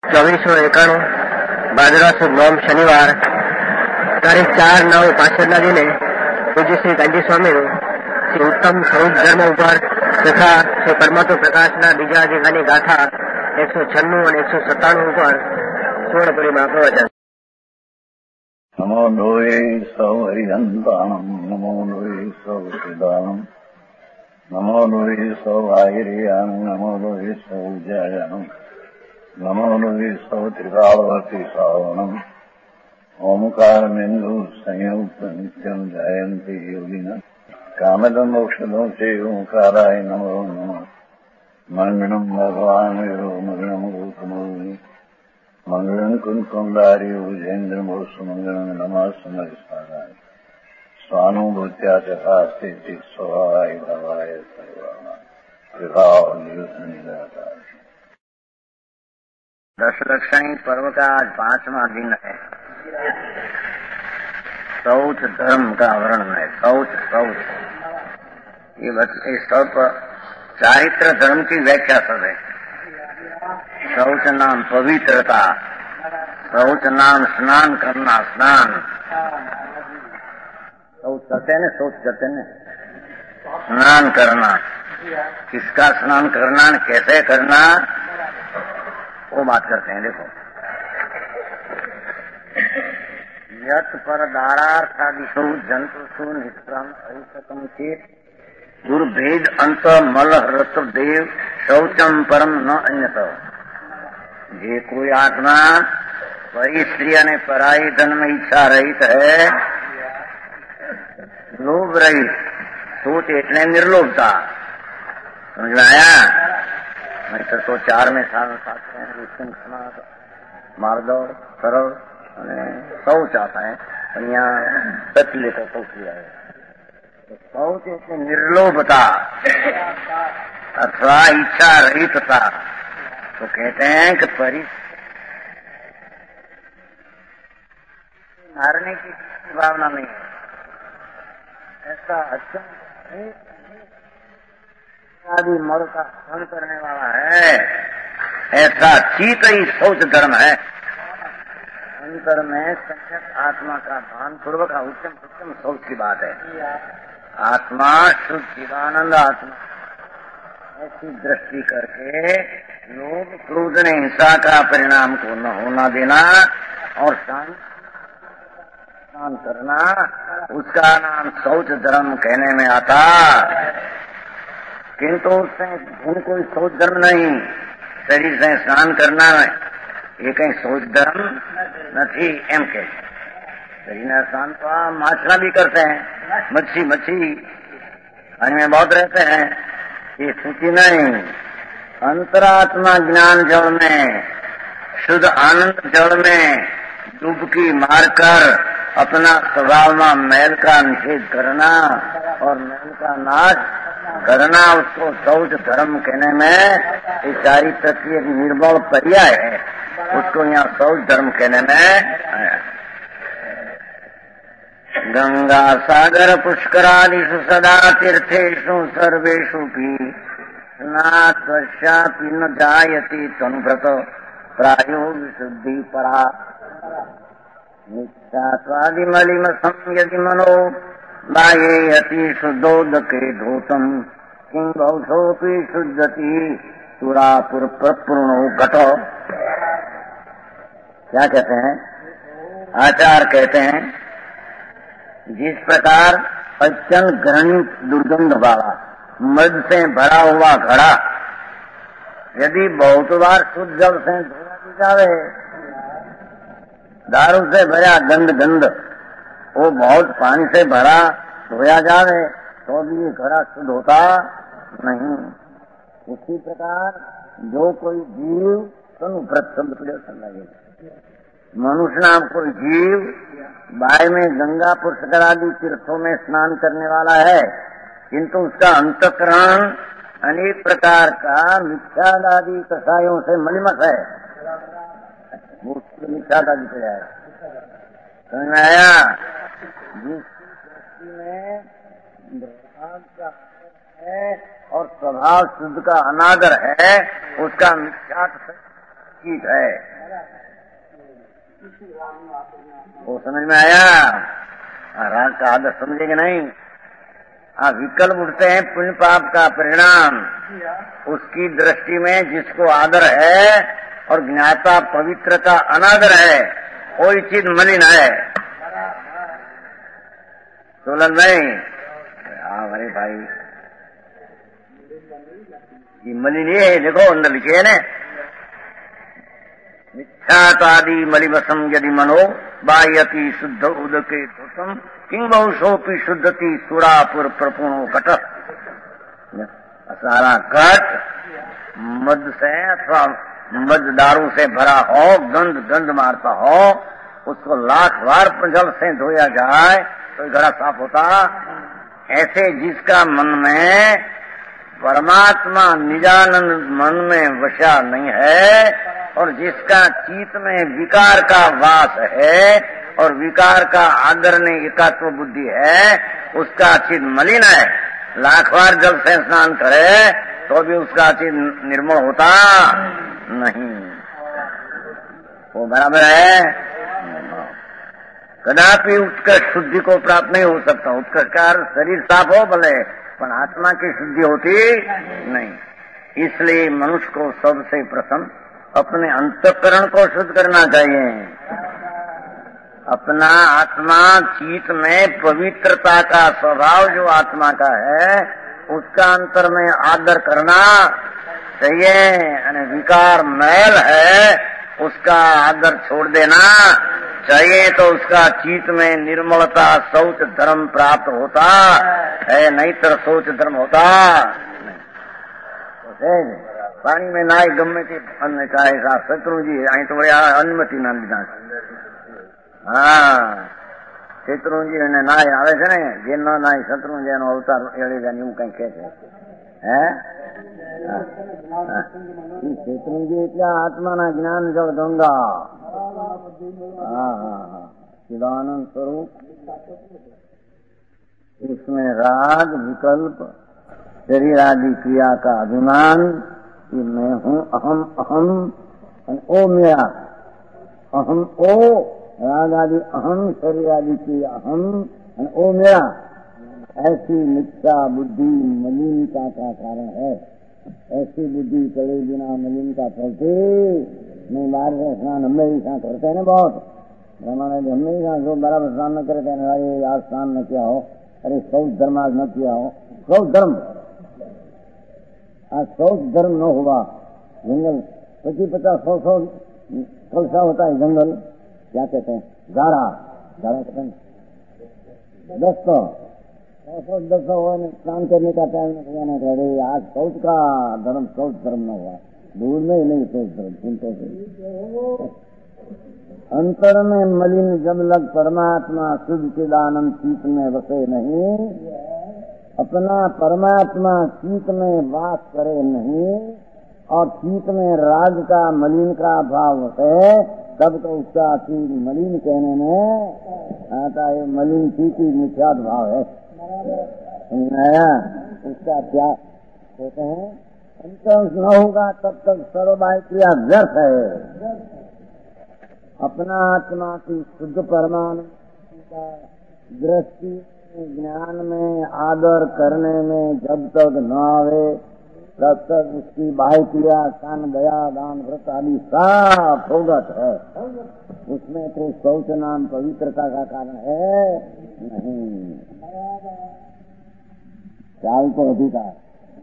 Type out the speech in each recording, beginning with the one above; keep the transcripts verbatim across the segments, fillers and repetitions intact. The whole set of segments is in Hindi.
ચોવીસો એકાણું ભાદરવા સુદ નોમ શનિવાર તારીખ ચાર નવ પાછળના દિને પૂજ્ય શ્રી ગાંધી સ્વામીનું શ્રી ઉત્તમ સ્વરૂપ ધર્મ ઉપર તથા શ્રી પરમાત્મ પ્રકાશના બીજા અધિકારની ગાથા એકસો છન્નું અને એકસો સત્તાણું ઉપર પૂર્ણ પરિમાં પ્રવચન. નમો લોહે સૌ હરિહંતાણમ નમો લોહે સૌ સિદાનમ નમો લોહે સૌ આયર્યાન નમો લોહે સૌ જયાનમ નમો લોહે સૌ ત્રિકાળવતી શ્રાવણમ ઓમકારમેન્દુ સંયુક્ત નિત્યમ જયંતી યોગિના કામદમ મોક્ષદો છે ઓંકારાય નમો નમઃ મંગળમ ભગવાન વિરો મંગળમ ગૌતમોની મંગળમ કુંકુંડારી ઉજેન્દ્રમો સુમંગળમ નમઃ સમરિસ્વારાય સ્વાનુભૂત્યા ચકાસ્તિ સ્વાય ભવાય સર્વાના વિભાવ નિદાતા. दस लक्षणी पर्व का आज पांचवा दिन है. शौच धर्म का वर्णन है. शौच शौच ये सब चारित्र धर्म की व्याख्या सब है. शौच नाम पवित्रता, शौच नाम स्नान करना, स्नान शौच करते हैं, शौच करते हैं स्नान करना. किसका स्नान करना, कैसे करना, वो बात करते हैं. देखो, यत् पर दारार्थादिषु जंतुषु निष्क्रम अहितकम चेत दुर्भेद अंत मल रत देव शौचम परम न अन्यत. જે કોઈ આત્મા પરી સ્ત્રી અને પરાઈ ધન ઈચ્છા રહિત હૈ, લોભ રહિત, सोच એટલે निर्लोभता. समझ में आया? नहींतर तो चार में साल साथ हैं मार्दव सरल शौच आता है. यहाँ सच लेकर शौच लिया है. तो शौच इसमें निर्लोभता अथवा इच्छा रहितता. तो कहते हैं कि परि मारने की भावना नहीं है. ऐसा अच्छा आदि मल का सहन करने वाला है, ऐसा चित ही शौच धर्म है. अंतर में संयत आत्मा का भान पूर्वक उत्तम उत्तम शौच की बात है. आत्मा शुद्ध जीवानंद आत्मा ऐसी दृष्टि करके लोभ क्रोध ने हिंसा का परिणाम को न होना देना और शांत करना, उसका नाम शौच धर्म कहने में आता. किंतु उसमें कोई शौच धर्म नहीं. शरीर से स्नान करना ये कहीं शौच धर्म नहीं. एम के शरीर में स्नान तो आप माछला भी करते हैं, मच्छी मच्छी पानी में बहुत रहते हैं, ये सूची नहीं. अंतरात्मा ज्ञान जल में, शुद्ध आनंद जल में डुबकी मारकर अपना स्वभाव में मैल का निषेध करना और मैल का नाश करना, उसको शौच धर्म कहने में ये सारी तत्व एक निर्बल पर्याय है. उसको यहाँ शौच धर्म कहने में आया. गंगा सागर पुष्करादिषु सदा तीर्थेषु सर्वेषु भी स्नात्वशापि न जायति तनुभृत प्रायो विशुद्धि परा. नित्यात्वादिमलिम संयदि मनो बाह्ये अति शुद्धोदके धूतम किं बहुशोऽपि शुद्धति सुरापुर पूर्णो घटो. क्या कहते हैं? आचार्य कहते हैं, जिस प्रकार अत्यंत घृणित दुर्गंध वाला मद से भरा हुआ घड़ा यदि बहुत बार शुद्ध जल से धोया भी जावे, दारू से भरा गंध गंध वो बहुत पानी से भरा धोया जावे तो भी ये घड़ा शुद्ध होता नहीं. उसी प्रकार जो कोई जीव व्रत शब्द प्रदर्शन लगे, मनुष्य नाम कोई जीव बाय में गंगा पुष्कर आदि तीर्थों में स्नान करने वाला है, किंतु उसका अंतःकरण अनेक प्रकार का मिथ्याद आदि कसायों से मलिमत है. वो मिथ्याद आदि पे है. समझ में आया? जिसकी दृष्टि में भगवान का है और स्वभाव शुद्ध का अनादर है, उसका मिथ्यात कीट है। वो समझ में आया? राग का आदर समझेंगे नहीं। हाँ, विकल्प उठते हैं पुण्य पाप का परिणाम। उसकी दृष्टि में जिसको आदर है और ज्ञाता पवित्र का अनादर है, कोई चीज मलिन है। सोलन भाई, हाँ हमारे भाई, ये मलिन ये है, देखो अंदर लिखे है ना, मिथ्यातादि मलिवसम यदि मनो बाह्यति शुद्ध उदके दोषम किंग बहुशोपी शुद्धति सुरापुर प्रपूर्णो कट। सारा कट मद से अथवा मद दारू से भरा हो, गंध गंध मारता हो, उसको लाख बार जल से धोया जाए तो घड़ा साफ होता। ऐसे जिसका मन में परमात्मा निजानंद मन में वशा नहीं है और जिसका चित्त में विकार का वास है और विकार का आदर ने एकात्म बुद्धि है, उसका चित्त मलिन है। लाख बार जल से स्नान करे तो भी उसका चित्त निर्मल होता नहीं। वो बराबर है, कदापि उत्कर्ष शुद्धि को प्राप्त नहीं हो सकता। उत्कर्ष का शरीर साफ हो भले, पर आत्मा की शुद्धि होती नहीं। इसलिए मनुष्य को सबसे प्रथम अपने अंतःकरण को शुद्ध करना चाहिए। अपना आत्मा चित्त में पवित्रता का स्वभाव जो आत्मा का है, उसका अंतर में आदर करना चाहिए। यानी विकार मैल है, उसका आदर छोड़ देना चाहिए, तो उसका चित्त में निर्मलता शौच धर्म प्राप्त होता है, नहीं तो शौच धर्म होता नहीं। पानी में नाय गमे ते अन्न चाहे सा शत्रुजी आई तो बड़े अनुमति ना લીધા। હા, શત્રુજી અને નાય આવે છે ને, જે ન નાય શત્રુજી એનો અવતાર એળી જાય એવું કઈ કહે છે। હે શત્રુજી એટલે આત્માના જ્ઞાન જગદંગા। હા હા હા, चिदानंद स्वरूप, उसमें राग विकल्प शरीर आदि क्रिया का अभिमान कि मैं हूँ, अहम अहम ओ मेरा, अहम ओ राग आदि अहम शरीर आदि की अहम ओ मेरा, ऐसी मिथ्या बुद्धि मलिनता का कारण है। ऐसी बुद्धि चले बिना मलिनता फलती नहीं। बाहर से स्नान हमेशा करते हैं ना, बहुत हमारे हमेशा जो बराबर स्नान न करे कहने अरे आज स्नान न किया हो, अरे शौच धर्म आज न किया हो। शौच धर्म आज शौच धर्म न हुआ। जंगल पच्चीस पचास सौ सौ कलसा होता है जंगल, क्या कहते हैं, गाढ़ा गाढ़ा कहते हैं, दस सौ सौ दस सौ स्नान करने का टाइम न कह रहे आज शौच का धर्म शौच धर्म न हुआ। दूर में ही नहीं शौच धर्म चिंता से अंतर में मलिन जब लग परमात्मा शुद्ध चिदानंद चित्त में बसे नहीं, अपना परमात्मा चित्त में वास करे नहीं और चित्त में राग का मलिन का भाव है, तब तो उसका चीज मलिन कहने में आता है। मलिन चीज मिथ्यात भाव है। उसका क्या कहते हैं, अंतर न होगा तब तक सर्वबाह्य क्रिया व्यर्थ है। अपना आत्मा की शुद्ध परमाणु का दृष्टि ज्ञान में आदर करने में जब तक न आवे तब तक उसकी बाह्य क्रिया कान दया दान व्रत आदि साफ भोगत है। उसमें तो शौच नाम पवित्रता का कारण है नहीं। चाल तो अधिकार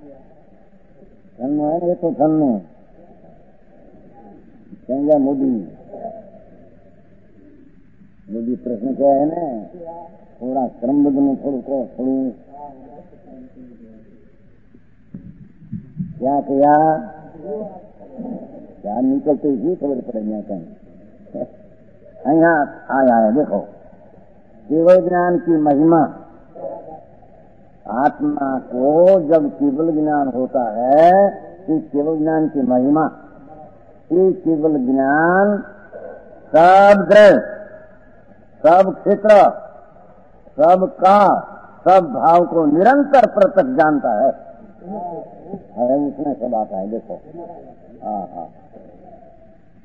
धन है, ये तो धन में कहेंगे मोदी मोदी प्रश्न क्या है ना, थोड़ा क्रमबद्ध में थोड़ू को थोड़ू क्या किया क्या निकलते ही खबर पड़ेगी कहीं। यहाँ आया है, देखो केवल ज्ञान की महिमा। आत्मा को जब केवल ज्ञान होता है कि केवल ज्ञान की महिमा, ये केवल ज्ञान सब ग्रह सब क्षेत्र सब का सब भाव को निरंतर प्रत्यक्ष जानता है। अरे उसमें सब आता है, देखो हाँ हाँ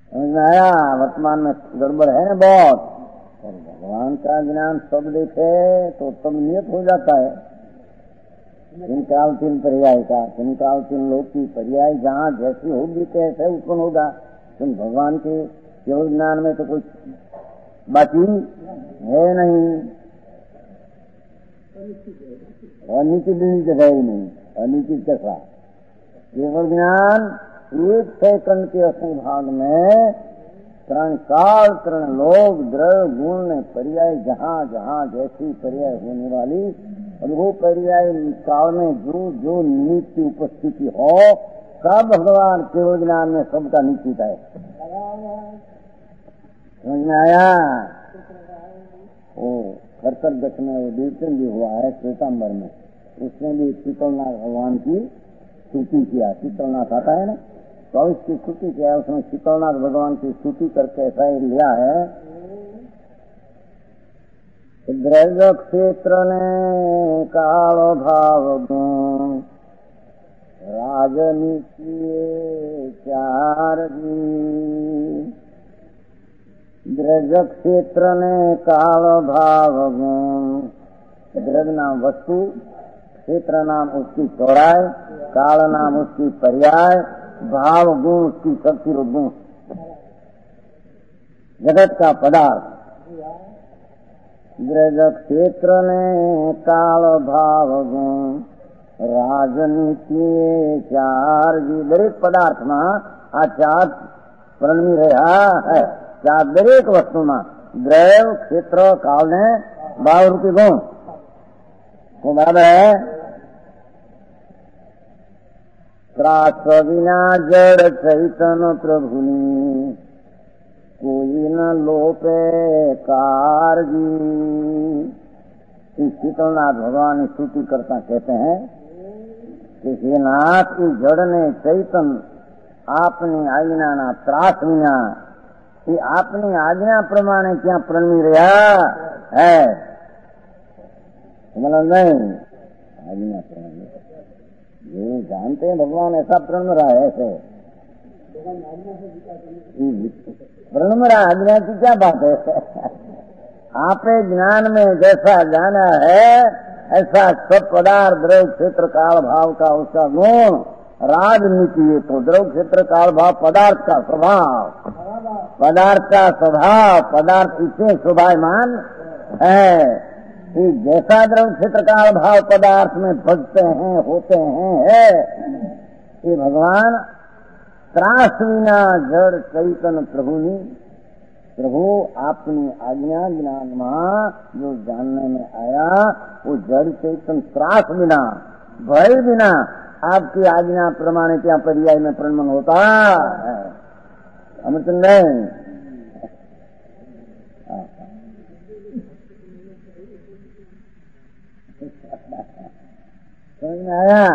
समझ में आया? वर्तमान में गड़बड़ है ना बहुत। और भगवान का ज्ञान सब देखे तो तब नियत हो जाता है। तीन काल तीन पर्याय का, तीन काल तीन लोक की पर्याय जहाँ जैसी होगी कैसे उत्पन्न होगा। तुम भगवान के केवल ज्ञान में तो कुछ बाकी है नहीं, अनिश्चित जगह ही नहीं, अनिश्चित कैसा केवल ज्ञान एक सेकंड के असंग भाग में तरण काल तरण लोक द्रव्य गुण पर्याय जहाँ जहाँ जैसी पर्याय होने वाली और वो पर्याय काल में जो जो नित्य उपस्थिति हो सब भगवान केवल ज्ञान में सबका निश्चित है। समझ में आया? वो खरतर दस में वो कीर्तन भी हुआ है श्वेतांबर में, उसमें भी शीतलनाथ भगवान की स्तुति किया। शीतलनाथ आता है ना, तो इसकी स्तुति किया, उसमें शीतलनाथ भगवान की स्तुति करके ऐसा ही लिया है। द्रव्य क्षेत्र ने काल भाव गुण राजनीति चार जी। द्रव्य क्षेत्र ने काल भाव गुण, द्रव्य नाम वस्तु, क्षेत्र नाम उसकी चौड़ाई, काल नाम उसकी पर्याय, भाव गुण उसकी शक्ति और गुण, जगत का पदार्थ। द्रव्य क्षेत्र ने काल भाव गुण राजनीति चार जी। दरेक पदार्थ में आ चार प्रणमी रहा है। चार दरेक वस्तु में द्रव्य क्षेत्र काल ने भाव रूपी गुण को बराबर है। त्रास विना जड़ चैतन्य प्रभुनि कोई न लोपे कारजी। शीतलनाथ भगवान स्तुति करता कहते हैं कि हे नाथ इस जड़ ने चैतन्य आपनी आज्ञा ना त्रास विना ये आपनी आज्ञा प्रमाणे क्या प्रणमी रहा है। मतलब नहीं आज्ञा प्रमाणे ये जानते हैं भगवान ऐसा प्रण रहा है, ऐसे प्रण रहा आज्ञा की क्या बात है। आपे ज्ञान में जैसा जाना है ऐसा सब पदार्थ द्रव्य क्षेत्र काल भाव का उसका गुण राजनीति है। तो द्रव्य क्षेत्र काल भाव पदार्थ का स्वभाव, पदार्थ का स्वभाव, पदार्थ इसे शोभायमान है। जैसा द्रव्य क्षेत्र काल भाव पदार्थ में भजते हैं होते हैं है, ये भगवान त्रास विना जड़ चैतन्य प्रभुनि प्रभु अपनी आज्ञा ज्ञान में जो जानने में आया वो जड़ चैतन्य त्रास बिना भय बिना आपकी आज्ञा प्रमाण क्या पर्याय में प्रणमन होता है। अमृत नहीं समझ में आया?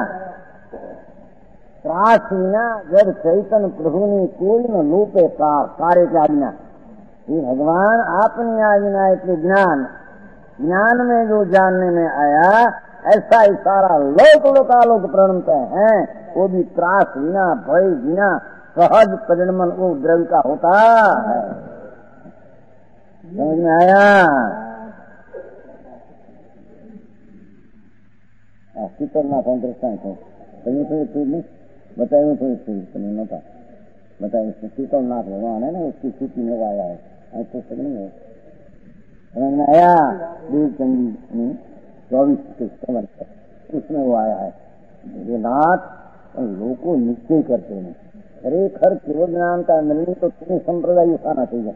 त्रास बिना जड़ चैतन्य प्रभु ने कोई न लोपे कार कार्य की आज्ञा। ये भगवान अपनी आज्ञा इतने ज्ञान ज्ञान में जो जानने में आया ऐसा ही सारा लोक लोकालोक प्रणमते हैं, वो भी त्रास बिना भय बिना सहज परिणमन वो द्रव्य का होता है। समझ में आया? शीतलनाथ दृष्टांत है कहीं थोड़ी चीज नहीं बताइए, थोड़ी चीज नहीं होता बताइए। शीतलनाथ भगवान है ना, उसकी स्थिति में आया है, पुस्तक नहीं है। समझ में आया? देव चंदी चौबीस के उसमें वो आया है। ये नाथ लोगों निश्चय करते हैं खरेखर केवल ज्ञान का मिलने तो तुम्हें संप्रदाय उठाना चाहिए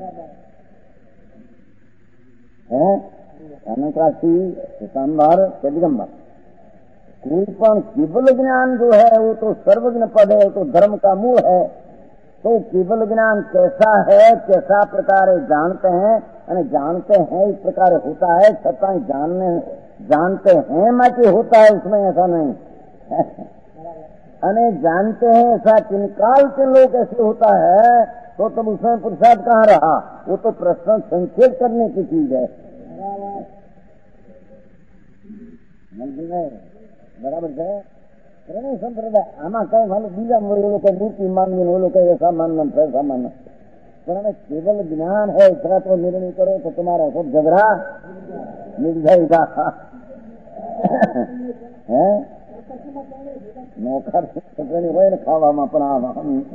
है। अनक्रासी श्वेतांबर के दिगंबर कोई पण केवल ज्ञान जो है वो तो सर्वज्ञ पद है, तो धर्म का मूल है। तो केवल ज्ञान कैसा है, कैसा प्रकार जानते हैं, यानी जानते हैं इस प्रकार होता है, छता जानने जानते हैं माटी होता है, उसमें ऐसा नहीं अने जानते हैं ऐसा किन काल के लोग ऐसे होता है, तो तब उसमें पुरुषार्थ कहाँ रहा। वो तो प्रश्न संक्षेप करने की चीज है। बराबर है। ત્રણેય સંપ્રદાય આમાં કઈ માનું બીજા મળે એ લોકો મૂર્તિ માનવી ને ઓલો કઈ ऐसा मानना ऐसा मानना पर हमें केवल ज्ञान है इतना तो निर्णय करो तो तुम्हारा सब झगड़ा मिल जाएगा है नौकर હોય ને ખાવામાં પણ આમાં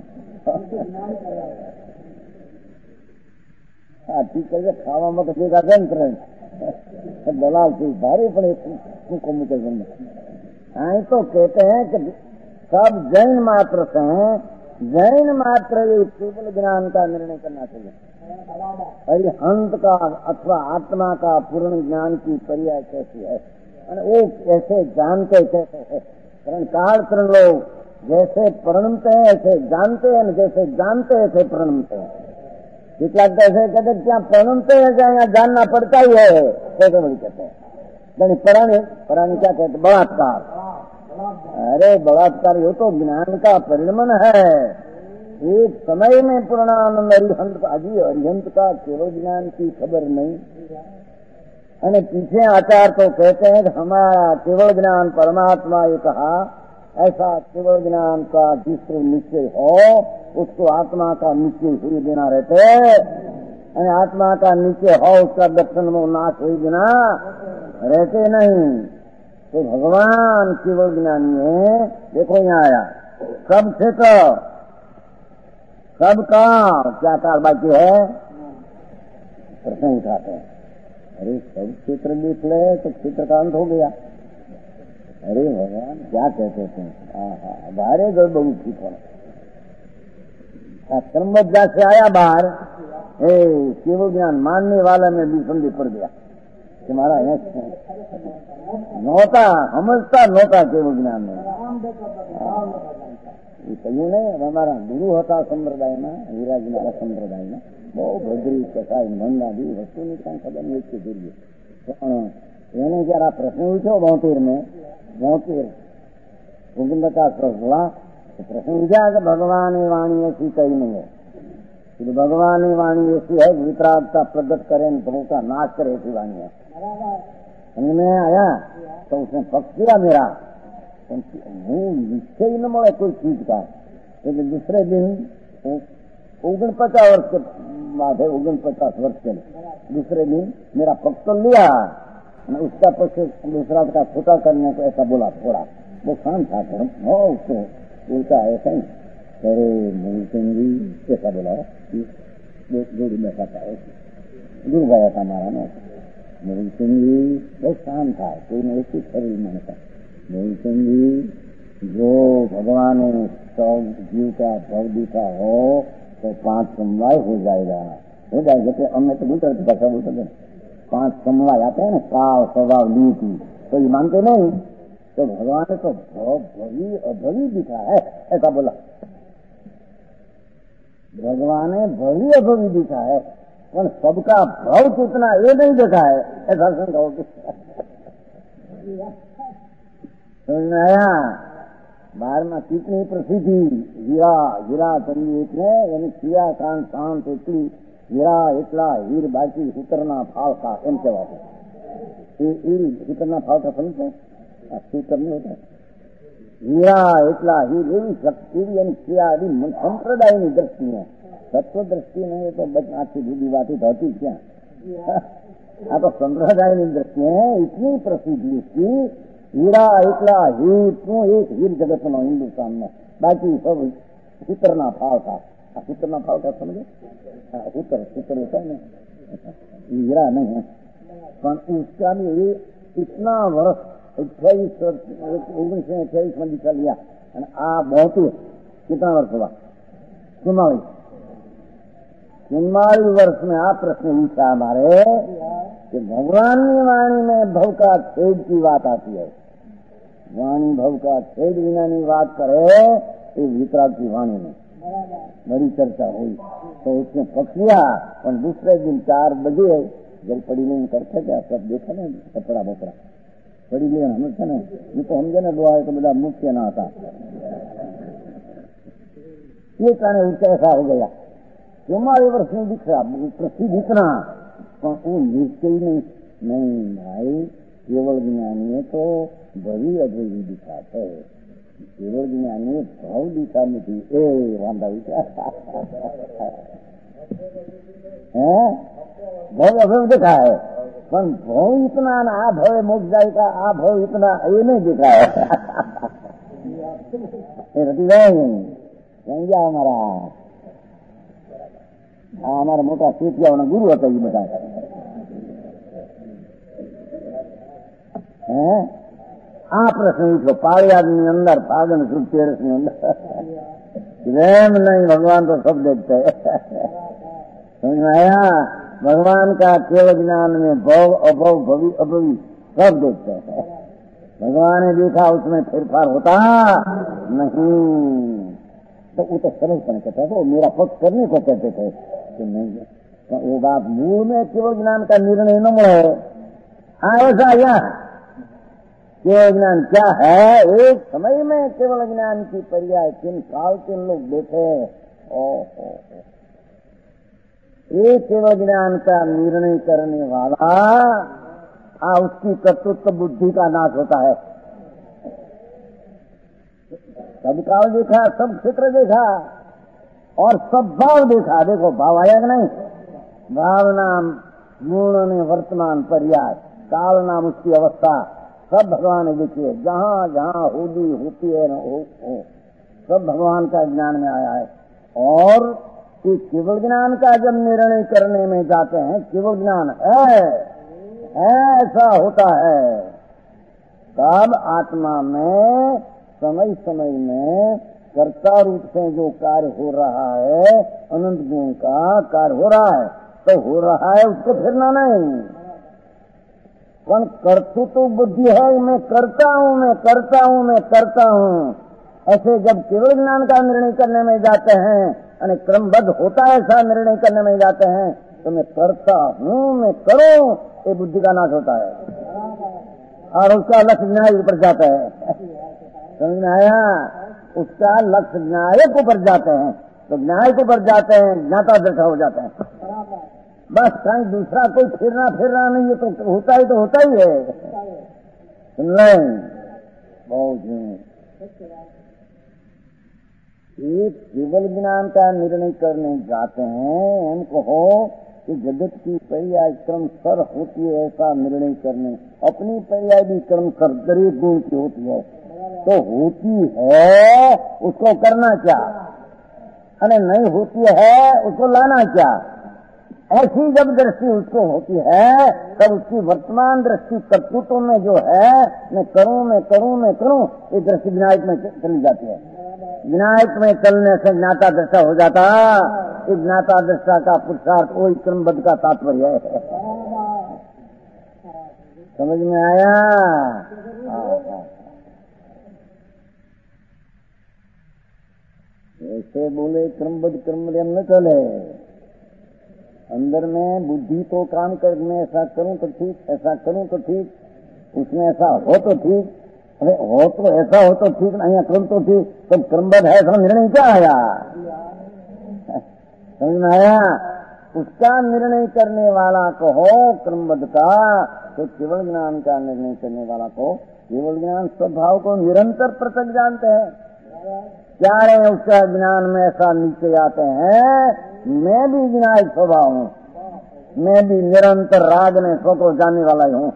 હા ઠીક છે ખાવામાં તો ભેગા છે ને ત્રણ दलाल से भारी पड़े को मुके हाँ तो कहते हैं कि सब जैन मात्र से हैं जैन मात्र ये केवल ज्ञान का निर्णय करना चाहिए अरिहंत का अथवा आत्मा का पूर्ण ज्ञान की पर्याय कैसी है वो ऐसे जानते कैसे है कारण काल तरण लोग जैसे प्रणमते हैं ऐसे जानते हैं जैसे जानते हैं ऐसे प्रणमते हैं કેટલાક ऐसे कहते क्या प्रणमते हैं क्या यहाँ जानना पड़ता ही है कैसे बड़ी कहते हैं यानी परानी परानी क्या कहते बलात्कार अरे बलात्कार ये तो ज्ञान का परिणमन है एक समय में पूर्णानंद अरिहंत अजी अरिहंत का केवल ज्ञान की खबर नहीं अने पीछे आचार तो कहते हैं कि हमारा केवल ज्ञान परमात्मा ये कहा ऐसा केवल ज्ञान का जिसको निश्चय हो उसको आत्मा का निश्चय हुई बिना रहते अने आत्मा का निश्चय हो उसका दर्शन में नाश हुई बिना रहते नहीं तो भगवान केवल ज्ञानी है देखो यहाँ आया सब क्षेत्र सबका क्या काल बाकी है प्रश्न उठाते हैं अरे सब क्षेत्र देख ले तो क्षेत्र का अंत हो गया अरे भगवान क्या कहते थे बारे गए बहुत ठीक हो कर्मजा से आया बाहर ए केवल ज्ञान मानने वाला में भी संदेह पड़ गया कि मारा नौता समझता नौता केवल ज्ञान में કહ્યું નહીં અમારા ગુરુ હતા સંપ્રદાયમાં હીરાજી મારા સંપ્રદાયમાં બહુ ભદ્રી કસાઈ મંદાદી વસ્તુની કાંઈ ખબર નહીં કે જોઈએ પણ એને જયારે આ પ્રશ્ન ઉઠ્યો બોતેર में बोतेर ओगणपचास वर्ष हुआ तो प्रश्न उठा कि भगवान की वाणी ऐसी कही नहीं है तो भगवान की वाणी ऐसी है वितरागता प्रकट करे भव का नाश करे ऐसी वाणी है समझ में आया तो उसने पक्ष किया मेरा हूँ निश्चय न મળે कोई चीज का એટલે दूसरे दिन ओगणपचास वर्ष के बाद है ओगणपचास वर्ष के दूसरे दिन मेरा पक्ष तो लिया उसका पक्ष दूसरा का छोटा करने को ऐसा बोला थोड़ा वो शांत था हो उसको बोलता ऐसा ही अरे मोहन जी ऐसा बोला गुरु बैठा था गुरु गया था हमारा ना मोहन जी बहुत शांत था कोई नहीं ऐसी शरीर में था मोहन जी जो भगवान सौ जीव का भव दीखा हो तो पांच समवाय हो जाएगा हो जाएगा तो हमने तो बोलते भाषा बोलते पांच समवाय आते हैं ना काल स्वभाव नीति तो ये मानते नहीं तो भगवान ने तो भवी अभवी दिखा है ऐसा बोला भगवान ने भवी अभवी दिखा है पर सबका भाव कितना ये नहीं देखा है ऐसा शंका होगी समझ आया बाहर में कितनी प्रसिद्धि हीरा हीरा संगीत ने यानी सिया कांत शांत इतनी हीरा इतला हीर बाकी सूत्रना फालका एम कहवाते सूत्रना फालका समझते सूत्र नहीं होता हीरा इतला हीर एवी शक्ति एवं क्रिया संप्रदाय दृष्टि है तत्व दृष्टि नहीं तो आखी दूधी बातें होती क्या आ तो संप्रदाय दृष्टि है इतनी प्रसिद्धि इसकी हीरा इतला हीर क्यों एक हीर जगत में हिंदुस्तान में बाकी सब सूत्रना फालका सूत्रना फालका समझे सूत्र सूत्र होता है ना हीरा नहीं है पर उसका भी इतना वर्ष अट्ठाईस ओगनीस सौ अट्ठाईस में निकल लिया आ बोतेर कितना वर्ष हुआ चुम्मालीस चुम्मालीस वर्ष में आ प्रश्न पूछा हमारे कि भगवान की वाणी में भव का छेद की बात आती है वाणी भव का छेद विना की बात करे ये वितराग की वाणी में बड़ी चर्चा हुई तो उसने पक्ष लिया और दूसरे दिन चार बजे जल पड़ी नहीं करते क्या सब देखा ना कपड़ा बपड़ा पड़ी लिया हम ने ये तो हम ने दुआ तो बड़ा मुख्य ना था ये कारण उसका ऐसा हो गया हमारे वर्ष में दिख रहा प्रसिद्ध इतना वो निश्चय नहीं नहीं भाई केवल ज्ञानी है तो बड़ी अधूरी दिखाते કેવળ જ્ઞાની ભાવ દિશા નથી એ વાંધા વિચાર है भव अभव देखा है पर भव इतना ना आ भव मोक्ष जाएगा आ भव इतना ये नहीं देखा है रटी गया हमारा हमारा मोटा सेठिया गुरु होता ये बता है आ प्रश्न उठो पाड़ी आदमी अंदर फागन सुख तेरस ની અંદર प्रेम नहीं भगवान तो सब देखते है समझ में आया भगवान का केवल ज्ञान में भव अभव भवि अभवी सब देखते हैं भगवान ने देखा उसमें फेरफार होता नहीं तो वो तो सरल पन कहता था मेरा पक्ष करने को कहते थे कि नहीं तो वो बात मूल में केवल ज्ञान का निर्णय न है हाँ ऐसा यह केवल ज्ञान क्या है एक समय में केवल ज्ञान की पर्याय किन काल के लोग देखे ओहो एक केवल ज्ञान का निर्णय करने वाला आ उसकी कर्तृत्व बुद्धि का नाश होता है सब काल देखा सब क्षेत्र देखा और सब भाव देखा देखो भाव आया कि नहीं भाव नाम गुण ने वर्तमान पर्याय काल नाम उसकी अवस्था सब भगवान ने देखिए जहाँ जहाँ होली होती है न हो, हो सब भगवान का ज्ञान में आया है और कि केवल ज्ञान का जब निर्णय करने में जाते हैं केवल ज्ञान है ऐसा होता है तब आत्मा में समय समय में कर्ता रूप से जो कार्य हो रहा है अनंत गुण का कार्य हो रहा है तो हो रहा है उसको फिरना नहीं पर कर्तृत्व तो बुद्धि है मैं करता हूँ मैं करता हूँ मैं करता हूँ ऐसे जब केवल ज्ञान का निर्णय करने में जाते हैं यानी क्रमबद्ध होता है ऐसा निर्णय करने में जाते हैं तो मैं करता हूँ मैं करूँ ये बुद्धि का नाश होता है और उसका लक्ष्य न्याय ऊपर जाता है समझ में आया उसका लक्ष्य न्याय को ऊपर जाते हैं तो न्याय को ऊपर जाते हैं ज्ञाता दृष्टा हो जाते हैं बस कहीं दूसरा कोई फिरना फिरना नहीं है तो होता ही तो होता ही है सुन लें बहुत एक केवल ज्ञान का निर्णय करने जाते हैं हमको हो कि जगत की पर्याय क्रम सर होती है ऐसा निर्णय करने अपनी पर्याय भी क्रम सर दरेक गुण की होती है तो होती है उसको करना क्या अरे नहीं होती है उसको लाना क्या ऐसी जब दृष्टि उसको होती है तब उसकी वर्तमान दृष्टि कर्तृत्व में जो है मैं करूं मैं करूं मैं करूं ये दृष्टि विनायक में चली जाती है विनायक में चलने से ज्ञाता दृष्टा हो जाता इस ज्ञाता दृष्टा का पुरुषार्थ वही क्रमबद्ध का तात्पर्य है समझ में आया ऐसे बोले क्रमबद्ध क्रमबद्ध हम न चले अंदर में बुद्धि तो काम कर मैं ऐसा करूं तो ठीक ऐसा करूं तो ठीक उसमें ऐसा हो तो ठीक अरे हो तो ऐसा हो तो ठीक नहीं करूं तो ठीक तब क्रमबद्ध है ऐसा निर्णय क्या आया समझ में आया उसका निर्णय करने वाला को हो क्रमबद्ध का तो केवल ज्ञान का निर्णय करने वाला को केवल ज्ञान स्वभाव को निरंतर पृथक जानते हैं क्या रहे उसका ज्ञान में ऐसा नीचे आते हैं मैं भी विनायक स्वभाव हूँ मैं भी निरंतर राग में स्व को जानने वाला ही हूँ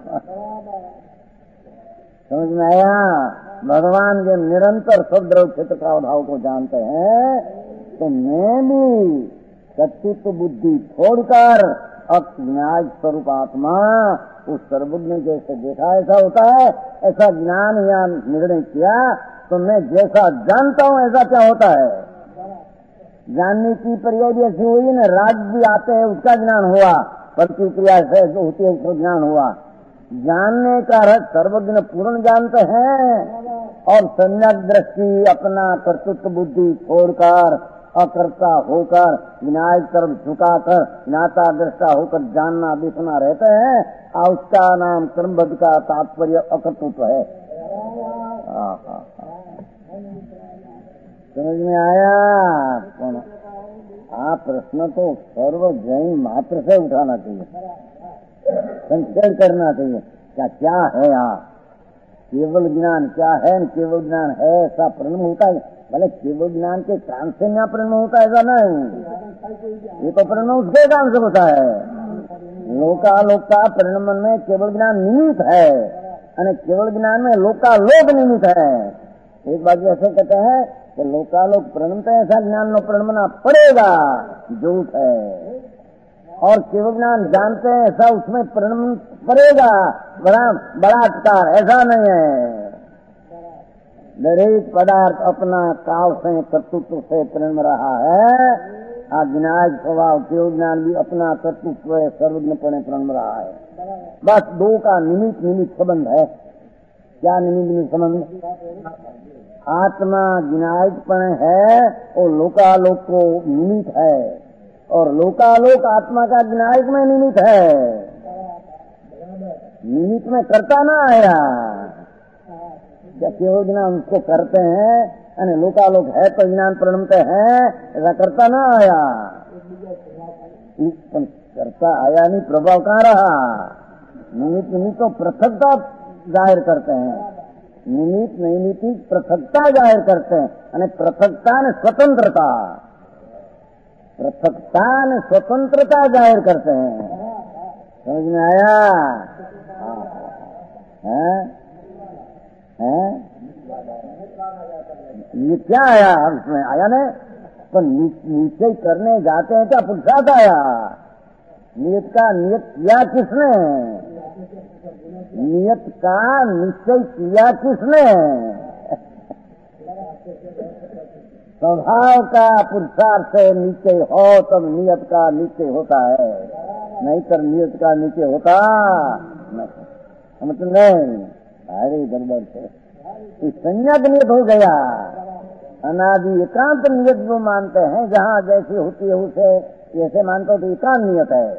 समझ में आया भगवान के निरंतर सब द्रव क्षेत्र का भाव को जानते हैं तो मैं भी कर्तृत्व बुद्धि छोड़कर अब विनायक स्वरूप आत्मा उस सर्वज्ञ जैसे देखा ऐसा होता है ऐसा ज्ञान या निर्णय किया तो मैं जैसा जानता हूँ ऐसा क्या होता है जानने की पर्याय भी ऐसी हुई ना राग भी आते हैं उसका ज्ञान हुआ प्रतिक्रिया से जो होती है उसका ज्ञान हुआ जानने का अर्थ सर्वज्ञ पूर्ण जानते हैं और सम्यक दृष्टि अपना कर्तृत्व बुद्धि छोड़कर अकर्ता होकर विनायक तरफ झुकाकर ज्ञाता दृष्टा होकर जानना देखना रहते हैं और उसका नाम क्रमबद्ध का तात्पर्य अकर्तृत्व है समझ में आया कौन आप प्रश्न तो सर्व जैन मात्र से उठाना चाहिए संशय करना चाहिए क्या क्या है आप केवल ज्ञान क्या है, केवल ज्ञान है ऐसा प्रणम होता है। भले केवल ज्ञान के कारण से यहाँ प्रणम होता है ऐसा नहीं, ये तो प्रणम उसके कारण से होता है। लोकालोक का परिणमन में केवल ज्ञान निमित्त है, और केवल ज्ञान में लोकालोक निमित्त है। एक बात ऐसे कहते हैं कि लोकालोक प्रणमते ऐसा ज्ञान लो प्रणमना पड़ेगा, झूठ है। और केवल ज्ञान जानते हैं ऐसा उसमें प्रणम पड़ेगा, बड़ा बलात्कार, ऐसा नहीं है। दरेक पदार्थ अपना काल से कर्तृत्व से प्रणम रहा है, अज्ञान स्वभाव केवल ज्ञान भी अपना कर्तृत्व सर्वज्ञपणे प्रणम रहा है। बस दो का निमित्त निमित्त संबंध है। क्या निमित्त निमित्त संबंध? आत्मा ज्ञानपण है और लोकालोक को निमित्त है, और लोकालोक आत्मा का ज्ञान में निमित्त है। निमित्त में करता ना आया, क्या केवल ज्ञान उसको करते हैं, यानी लोकालोक है तो ज्ञान प्रणमते हैं, ऐसा करता ना आया। करता आया नहीं, प्रभाव कहाँ रहा? निमित्त निमित्त तो पृथकता जाहिर करते हैं, निमित्त नैमित्तिक पृथकता जाहिर करते हैं, यानी पृथकता ने स्वतंत्रता, पृथकता ने स्वतंत्रता जाहिर करते हैं। समझ में आया? है? है? ये क्या आया उसमें? आया ने तो नीचे करने जाते हैं क्या पुरुषार्थ आया? नियत का नियत किया किसने? नियत का निश्चय किया किसने? स्वभाव का पुरुषार्थ से नीचे हो तब नियत का नीचे होता है, नहीं कर नियत का नीचे होता मतलब नहीं। अरे गड़बड़ से संज्ञक नियत हो गया। अनादि एकांत नियत जो मानते हैं, जहाँ जैसी होती है उसे जैसे मानते हो तो एकांत नियत है।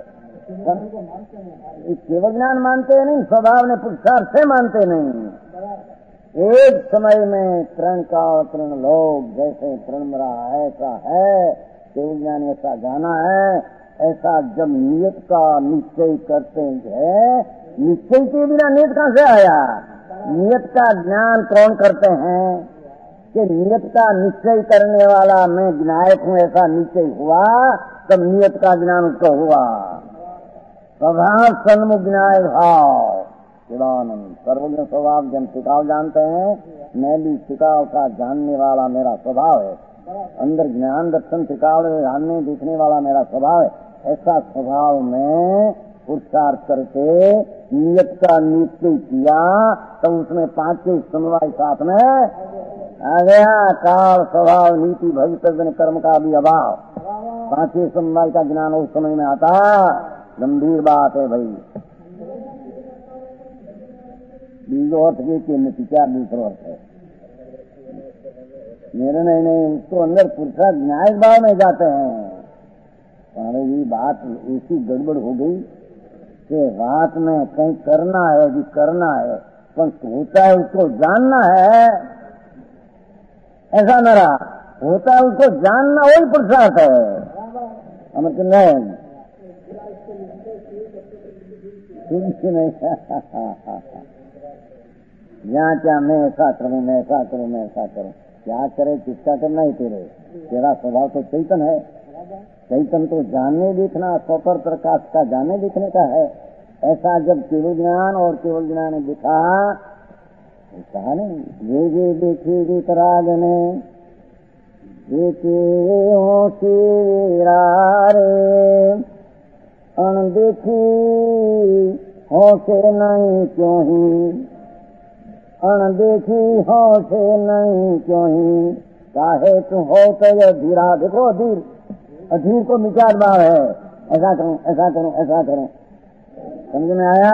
केवल ज्ञान मानते नहीं, स्वभाव ने पुरुषार्थ से मानते नहीं। एक समय में तृण का तृण लोग जैसे तृण रहा है ऐसा है, केवल ज्ञान ऐसा जाना है। ऐसा जब नियत का निश्चय करते हैं, निश्चय के बिना नियत कहाँ से आया? नियत का ज्ञान कौन करते हैं कि नियत का निश्चय करने वाला मैं विनायक हूँ, ऐसा निश्चय हुआ तब नियत का ज्ञान उसको हुआ। स्वभाव सन्मुख विनायक भाव शिवानंद सर्वज्ञ स्वभाव जन टिकाव जानते हैं, मैं भी टिकाव का जानने वाला मेरा स्वभाव है। अंदर ज्ञान दर्शन टिकाव जानने देखने वाला मेरा स्वभाव है। ऐसा स्वभाव में पुरुषार्थ करके नियत का निश्चय किया तो उसमें पांचों समवाय साथ में आ गया। काल स्वभाव नीति भविष्य कर्म का भी अभाव, पांचों समवाय का ज्ञान उस समय में आता। गंभीर बात है भाई। बीजो अर्थ के नीति क्या दूसरा अर्थ है मेरे नहीं नहीं उसको अंदर पुरुषार्थ न्याय भाव में जाते हैं। अरे ये बात ऐसी गड़बड़ हो गई कि बात में कहीं करना है भी करना है, पर होता है उसको जानना है, ऐसा न रहा। होता है उसको जानना, वही पुरुषार्थ है। हम तो नहीं नहीं यहाँ क्या मैं ऐसा करूँ, मैं ऐसा करूँ, मैं ऐसा करूँ, क्या करे किसका करना ही तेरे। तेरा स्वभाव तो चैतन है। चैतन तो जानने देखना, स्वपर प्रकाश का जानने देखने का है। ऐसा जब केवल ज्ञान और केवल ज्ञान ने दिखा, कहा नहीं ये जे देखे वितराग ने रे अणदेखी हो से नहीं क्यों ही, अणदेखी हो से नहीं क्यों ही, चाहे तू हो तो ये धीरा। देखो अधीर, अधीर को विचार भाव है, ऐसा करूं ऐसा करूं ऐसा करूं। समझ में आया?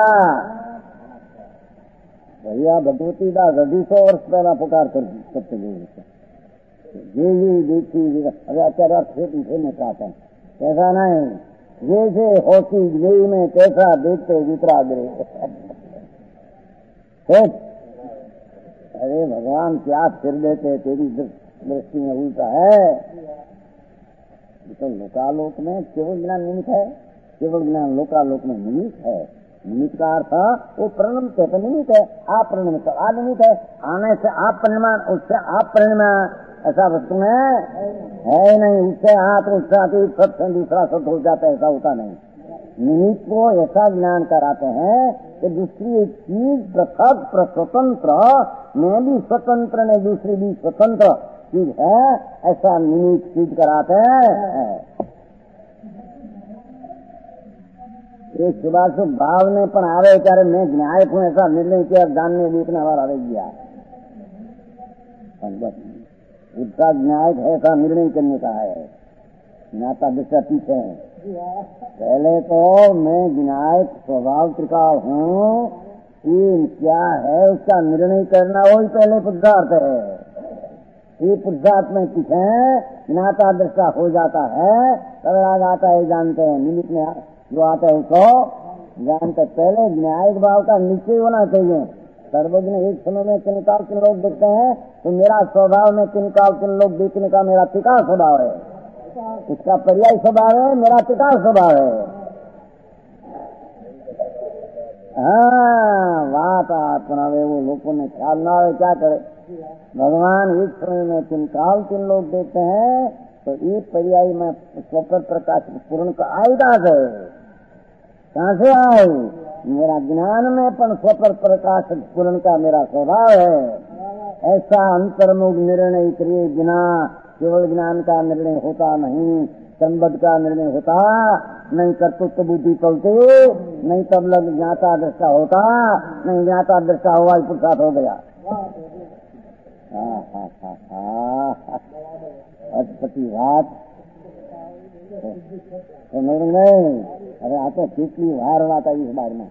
भैया भगवती दास अभी सौ वर्ष पहला पुकार कर सकते ये ये देखी। अरे अत्याचार पीछे में चाहते हैं, ऐसा नहीं। जैसे होती गई में कैसा देखते वितराग्रे। अरे भगवान क्या फिर देते, तेरी दृष्टि में उल्टा है। तो लोकालोक में केवल ज्ञान निमित्त है, केवल ज्ञान लोकालोक में निमित्त है। निमित्त का अर्थ वो प्रणमित है, तो निमित्त है, आप प्रणमित आ निमित्त है, आने से आप परिणाम, उससे आप परिणाम, ऐसा वस्तु में है ही नहीं। उससे हाथ उससे आती सबसे दूसरा शब्द हो जाता है, ऐसा होता नहीं। निमित्त को ऐसा ज्ञान कराते हैं कि दूसरी एक चीज पृथक स्वतंत्र, मैं भी स्वतंत्र ने दूसरी भी स्वतंत्र चीज है, ऐसा निमित्त चीज कराते हैं। एक सुबह से भाव ने पण आवे ત્યારે मैं ज्ञायक हूँ ऐसा निर्णय किया, जानने देखने वाला रह गया। उसका न्यायक है ऐसा निर्णय करने का है, ज्ञाता दृष्टा पीछे है। पहले तो मैं विनायक स्वभाव त्रिकाल हूँ, ये क्या है उसका निर्णय करना वही पहले पुरुषार्थ है। ये पुरुषार्थ में पीछे ज्ञाता दृष्टा हो जाता है, तब राग आता है, जानते हैं। निमित्त में जो आता है उसको जानते। पहले न्यायिक भाव का निश्चय होना चाहिए। सर्वज्ञ एक समय में किन काल किन लोग देखते हैं, तो मेरा स्वभाव में किन काल किन लोग देखने का मेरा टिकाऊ स्वभाव है, उसका पर्याय स्वभाव है, मेरा टिकाऊ स्वभाव है। हाँ, बात अपना वे वो लोगों ने ख्याल ना हो, क्या करे। भगवान एक समय में किन काल किन लोग देखते हैं, तो ये पर्याय में स्वपर प्रकाश पूर्ण का आएगा है। कहाँ से आए? मेरा ज्ञान में पण स्वपर प्रकाश पूर्ण का मेरा स्वभाव है। ऐसा अंतर्मुख निर्णय किए बिना केवल ज्ञान का निर्णय होता नहीं, संबद्ध का निर्णय होता नहीं, कर्तृत्व बुद्धि चलते नहीं, तब लग ज्ञाता दृष्टा होता नहीं, ज्ञाता दृष्टा हुआ पुरुषार्थ हो गया। अटपटी बात तो नहीं। अरे आ तो कितनी वार बात आई इस बारे में।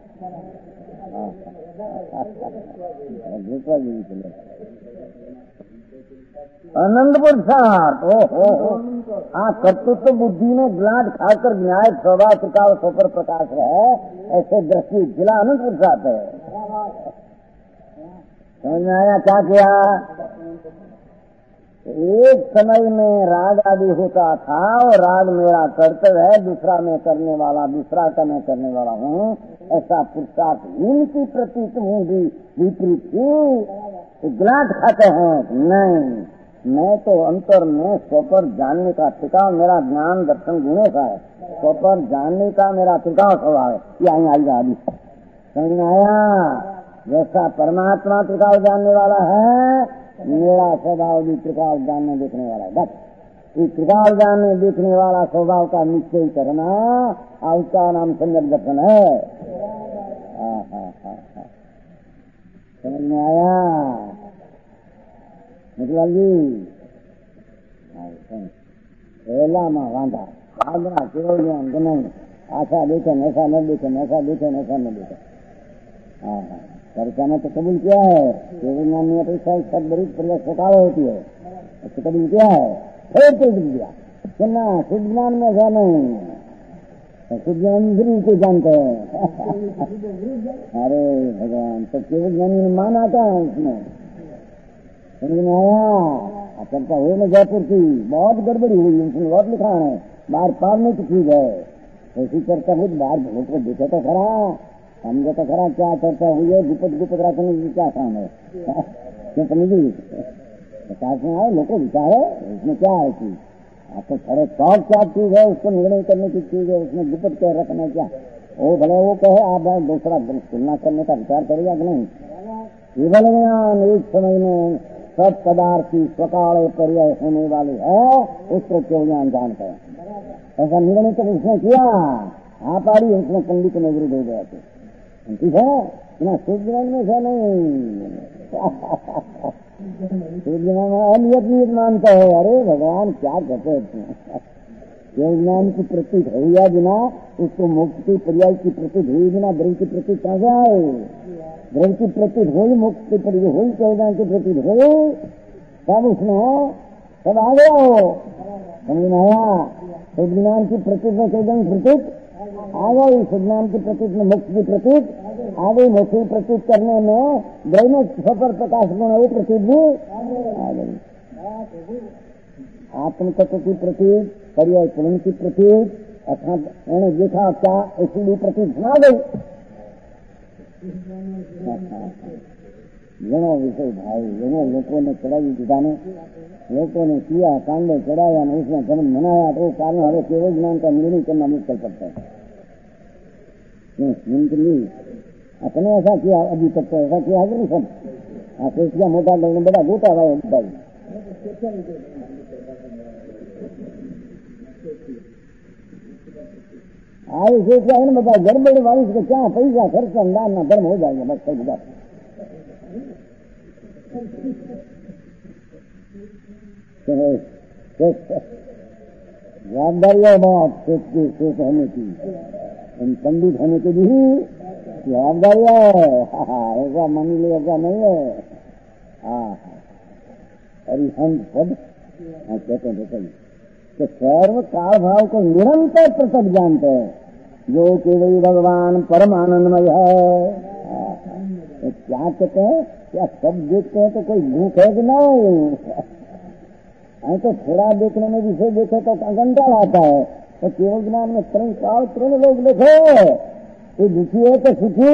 अनंत पुरुषार्थ ओ हो हाँ, कर्तृत्व बुद्धि में ग्लाट खाकर न्याय स्वभाव त्रिकाल स्वपर प्रकाश है, ऐसे दृष्टि जिला अनंत पुरुषार्थ है। समझ में आया क्या किया? एक समय में राग आदि होता था, और राग मेरा कर्तव्य है, दूसरा मैं करने वाला, दूसरा का मैं करने वाला हूँ, ऐसा पुरुषार्थ इनकी प्रति तुम भी विपरीत थी, ग्लाट खाते हैं। नहीं, मैं तो अंतर में स्वपर जानने का टिकाव, मेरा ज्ञान दर्शन गुणे का है, स्वपर जानने का मेरा टिकाव स्वभाव है। यही आएगा अभी समझ में आया? जैसा परमात्मा त्रिकाल जानने वाला है, मेरा स्वभाव भी त्रिकाल जानने देखने वाला है। बस ये त्रिकाल जानने देखने वाला स्वभाव का निश्चय करना, उसका नाम सम्यक दर्शन है। समझ में आया निकल जी? पहला माँ वांधा आगरा केवल ज्ञान के नहीं, आशा देखे ऐसा न देखे, ऐसा देखे ऐसा न देखे। हाँ हाँ, चर्चा ने तो कबूल किया है, केवल ज्ञान में अपेक्षा सब बड़ी प्रजा स्वकाल होती है, उसको कबूल किया है। फिर तो दिया कि ना शुद्ध ज्ञान में ऐसा नहीं, शुद्ध ज्ञान गुरु को जानते हैं। अरे भगवान, तो केवल ज्ञानी ने माना क्या है उसमें? समझ में आया? चर्चा हुई ना जयपुर की, बहुत गड़बड़ी हुई, उसमें बहुत लिखा है, बाहर पारने की चीज है। ऐसी चर्चा हुई, बाहर भोट को देखे तो खरा, समझे तो खरा क्या चर्चा हुई है। गुपत गुपत रखने की क्या काम है? क्यों समझी? प्रकाश में आए लोगों विचार है, उसमें क्या है चीज? आपको खड़े शौक क्या चीज है, उसको निर्णय करने की चीज है, उसमें गुपत कह रखना क्या? वो भले वो कहे, आप दूसरा तुलना करने का विचार करेगा कि नहीं? केवल ज्ञान एक समय में सब पदार्थ की स्वकाल पर्याय होने वाली है, उसको केवल ज्ञान जानते हैं। ऐसा निर्णय तो उसने किया, आप आ रही उसमें पंडित में विरुद्ध हो गया थे। ठीक है ना, शुद्ध ज्ञान में से नहीं, शुद्ध ज्ञान अनियत नियत मानता है। अरे भगवान क्या कहते हैं? केवल ज्ञान की प्रतीत हुआ बिना, उसको मोक्ष की पर्याय की प्रतीत हुई बिना द्रव्य की प्रतीत कहाँ से आए? द्रव्य की प्रतीत हुई, मोक्ष की प्रतीत हुई, केवल ज्ञान की प्रतीत हुई, सब उसमें सब आ गया हो। समझ में आया? शुद्ध ज्ञान की प्रतीत में केवल ज्ञान प्रतीत आ गई, सुज्ञान की प्रतीत में मोक्ष की प्रतीत आ गई, मोक्ष की प्रतीत करने में द्रव्य स्वपर प्रकाश गुण प्रतीत भी आ गई। आत्म तत्व की प्रतीत, पर्याय पुण्य की प्रतीत, अर्थात उन्होंने देखा क्या ऐसी भी प्रतीत सुना गई। ઘણો વિષય ભાઈ ઘણો લોકોને ચડાવી દીધા ને લોકોને किया कांडे चढ़ाया ने उसमें जन्म मनाया तो कारण हमें केवल ज्ञान का निर्णय करना मुश्किल पड़ता है। नहीं अपने ऐसा किया अभी तक तो ऐसा किया है कि नहीं सब हाँ सोचिया मोटा लोग बड़ा गोटा भाई भाई आए सोचिया है ना बता गड़बड़ वाली को क्या पैसा खर्च अंदाज ना धर्म हो जाएगा बस सही बात जवाबदारी है बहुत सोच के सोच होने की पंडित होने की भी जवाबदारी है। ऐसा मान ली ऐसा नहीं है। हाँ अरिहंत पद कहते हैं कि सर्व काल भाव को निरंतर पृथक जानते हैं जो केवल भगवान परम आनंदमय है। तो क्या कहते हैं क्या सब देखते हैं तो कोई भूख है कि नहीं है तो थोड़ा देखने में जिसे देखे तो घंटा आता है तो केवल ज्ञान में त्रण काल त्रण लोग देखे ये दुखी है तो सुखी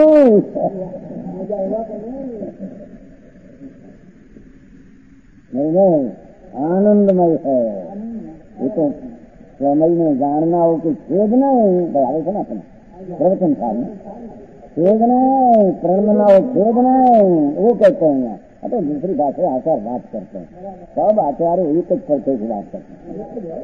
नहीं नहीं आनंदमय है। ये तो समय में जानना हो कि खेद नहीं बराबर है ना अपना प्रवचन काल में खेद नहीं प्रणमना हो खेद नहीं वो कहते हैं। तो दूसरी बात है आचार बात करते हैं सब आचार्य एक एक करते की बात करते हैं।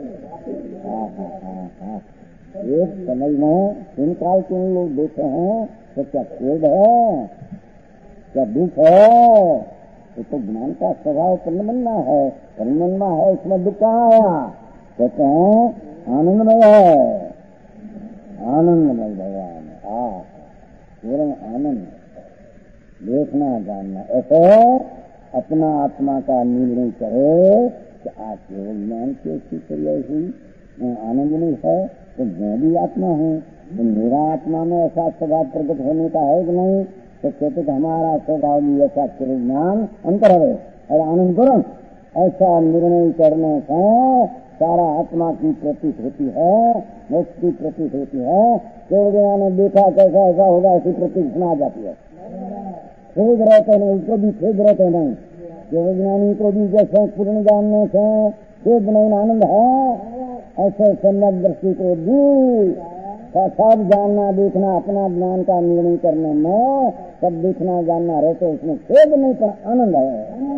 एक समय में तीन काल के लोग देखे हैं तो क्या खेद है क्या दुख है ये तो ज्ञान का स्वभाव परिणमना है परिणमना है इसमें दुख कहाँ आया कहते हैं आनंदमय है आनंदमय भगवान आ केवल आनंद देखना जानना ऐसे अपना आत्मा का निर्णय करे कि आज केवल ज्ञान की अच्छी क्रिया हुई आनंद नहीं है तो मैं भी आत्मा हूँ तो मेरा आत्मा में ऐसा स्वभाव प्रकट होने का है कि नहीं तो कहते कि हमारा स्वभाव भी ऐसा केवल ज्ञान अंतर है और आनंद करो ऐसा निर्णय करने से सारा आत्मा की प्रतीत होती है मोक्ष की प्रतीत होती है। केवल ज्ञान ने देखा कैसा ऐसा होगा ऐसी प्रतीत सुना जाती है। खेद रहते नहीं उसको भी खेद रहते नहीं केवल ज्ञानी को भी जैसे पूर्ण जानने से खेद नहीं आनंद है ऐसे सम्यक दृष्टि को भी सब जानना देखना अपना ज्ञान का निर्णय करने में सब देखना जानना रहते उसमें खेद नहीं पर आनंद है।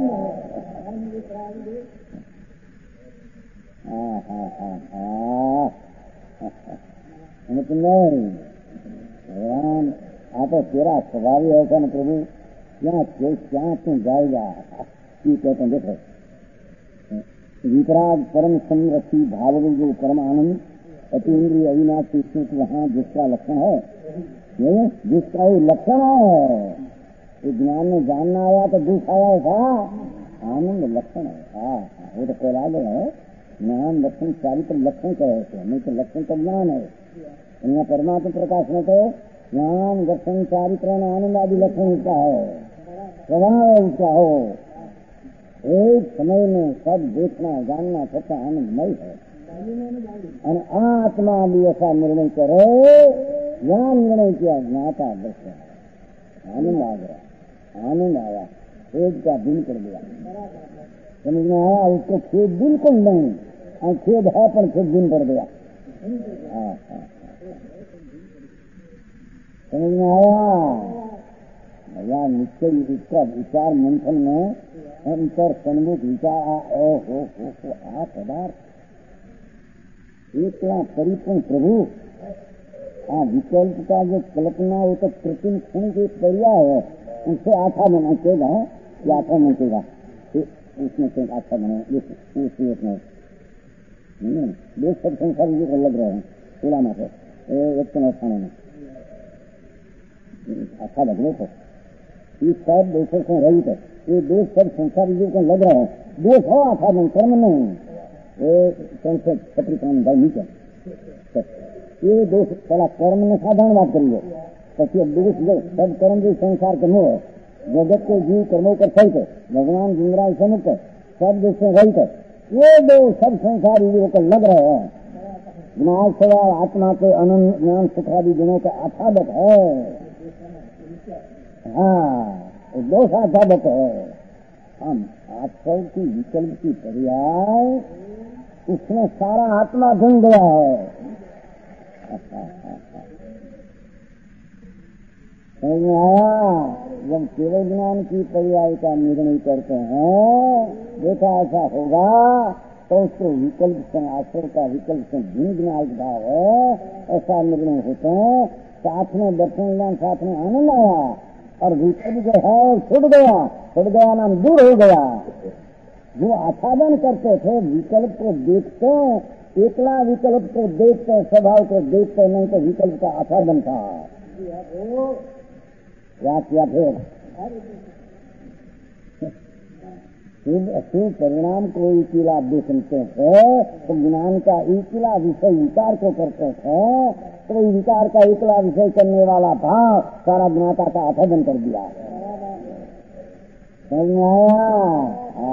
हाँ हाँ हाँ हाँ नहीं भगवान आ तो तेरा स्वभाव ही ऐसा न प्रभु क्या क्या तू जाएगा ये कहते हैं देखो वितराग परम समरथी भाव जो परम आनंद अति इंद्रिय अविनाशी सुख वहाँ जिसका लक्षण है ये जिसका ही लक्षण है ये ज्ञान में जानना आया तो दुख आया था आनंद लक्षण है। हाँ वो तो पहला है ज्ञान लक्षण चारित्र लक्षण कहे थे नहीं तो लक्षण तो ज्ञान है। यहाँ परमात्मा प्रकाश में तो ज्ञान दर्शन चारित्र आनंद आदि लक्षण उसका है स्वभाव उसका हो एक समय में सब देखना जानना सबका आनंदमय है और आत्मा भी ऐसा निर्णय करे यहाँ निर्णय किया ज्ञाता दर्शन आनंद आ गया आनंद आया खेद का दिन कर दिया समझ में आया उसको खेद बिल्कुल नहीं और खेद है पर खेद दिन पड़ गया। समझ में आया भैया निश्चय इसका विचार मंथन में अंतर सन्मुख विचार ओ हो हो आ पदार्थ एकला परिपूर्ण प्रभु आ विकल्प का जो कल्पना हो तो कृत्रिम क्षण के पर्याय है उसे आठा बना चेगा या आठा बनेगा उसमें से आठा बने दो सब संसार जो लग रहे हैं पूरा मात्र एक तो खाने में अच्छा लग रहे थे ये सब दोषों से रही थे ये दोष सब संसार जीव को लग रहे हैं दोष हो आठा दिन कर्म नहीं ये छत्री काम भाई नीचे ये दोष पहला कर्म ने साधारण बात करिए પછી दोष जो सब कर्म जो संसार के मोह है जगत के जीव कर्मों कर सहित भगवान जिंगराज से मुक्त सब दोष से रहित ये दो सब संसार जीवों को लग रहे हैं ज्ञान सेवा आत्मा के अनंत ज्ञान सुखादि गुणों का आच्छादक है हाँ दो साधक है। हम आत्मा की विकल्प की पर्याय उसमें सारा आत्मा धुन गया है। समझ में आया? जब केवल ज्ञान की पर्याय का निर्णय करते हैं, देखा ऐसा होगा तो उसको विकल्प से आश्रय का विकल्प से भिन्न ज्ञान भाव है, ऐसा निर्णय होते हैं। साथ में दर्शन ज्ञान साथ में आनंद आया और विकल्प जो है छूट गया, छूट गया नाम दूर हो गया। जो आच्छादन करते थे विकल्प को देखते, एकला विकल्प को देखते, स्वभाव को देखते, नहीं तो विकल्प का आच्छादन था। क्या किया फिर? शुभ परिणाम को इकिला देखते थे तो ज्ञान का इकिला विषय विचार को करते थे, तो विचार का इकला विषय करने वाला भाव सारा ज्ञाता का आच्छादन कर दिया। समझ में आया?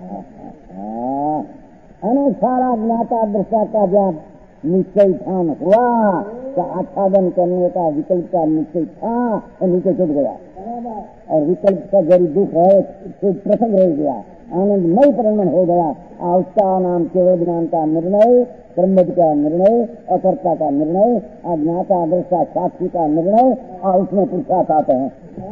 अनेक सारा ज्ञाता दृष्टा का जब निश्चय ठान हुआ तो आच्छादन करने का विकल्प का निश्चय था और नीचे छूट गया, और विकल्प का जरी दुख है तो प्रसंग रह गया, आनंदमय परिणाम हो गया। और उसका नाम केवल ज्ञान का निर्णय, ब्रह्म का निर्णय, अकर्ता का निर्णय, अज्ञाता दृष्टा साक्षी का निर्णय, और उसमें पुरुषार्थ आते हैं।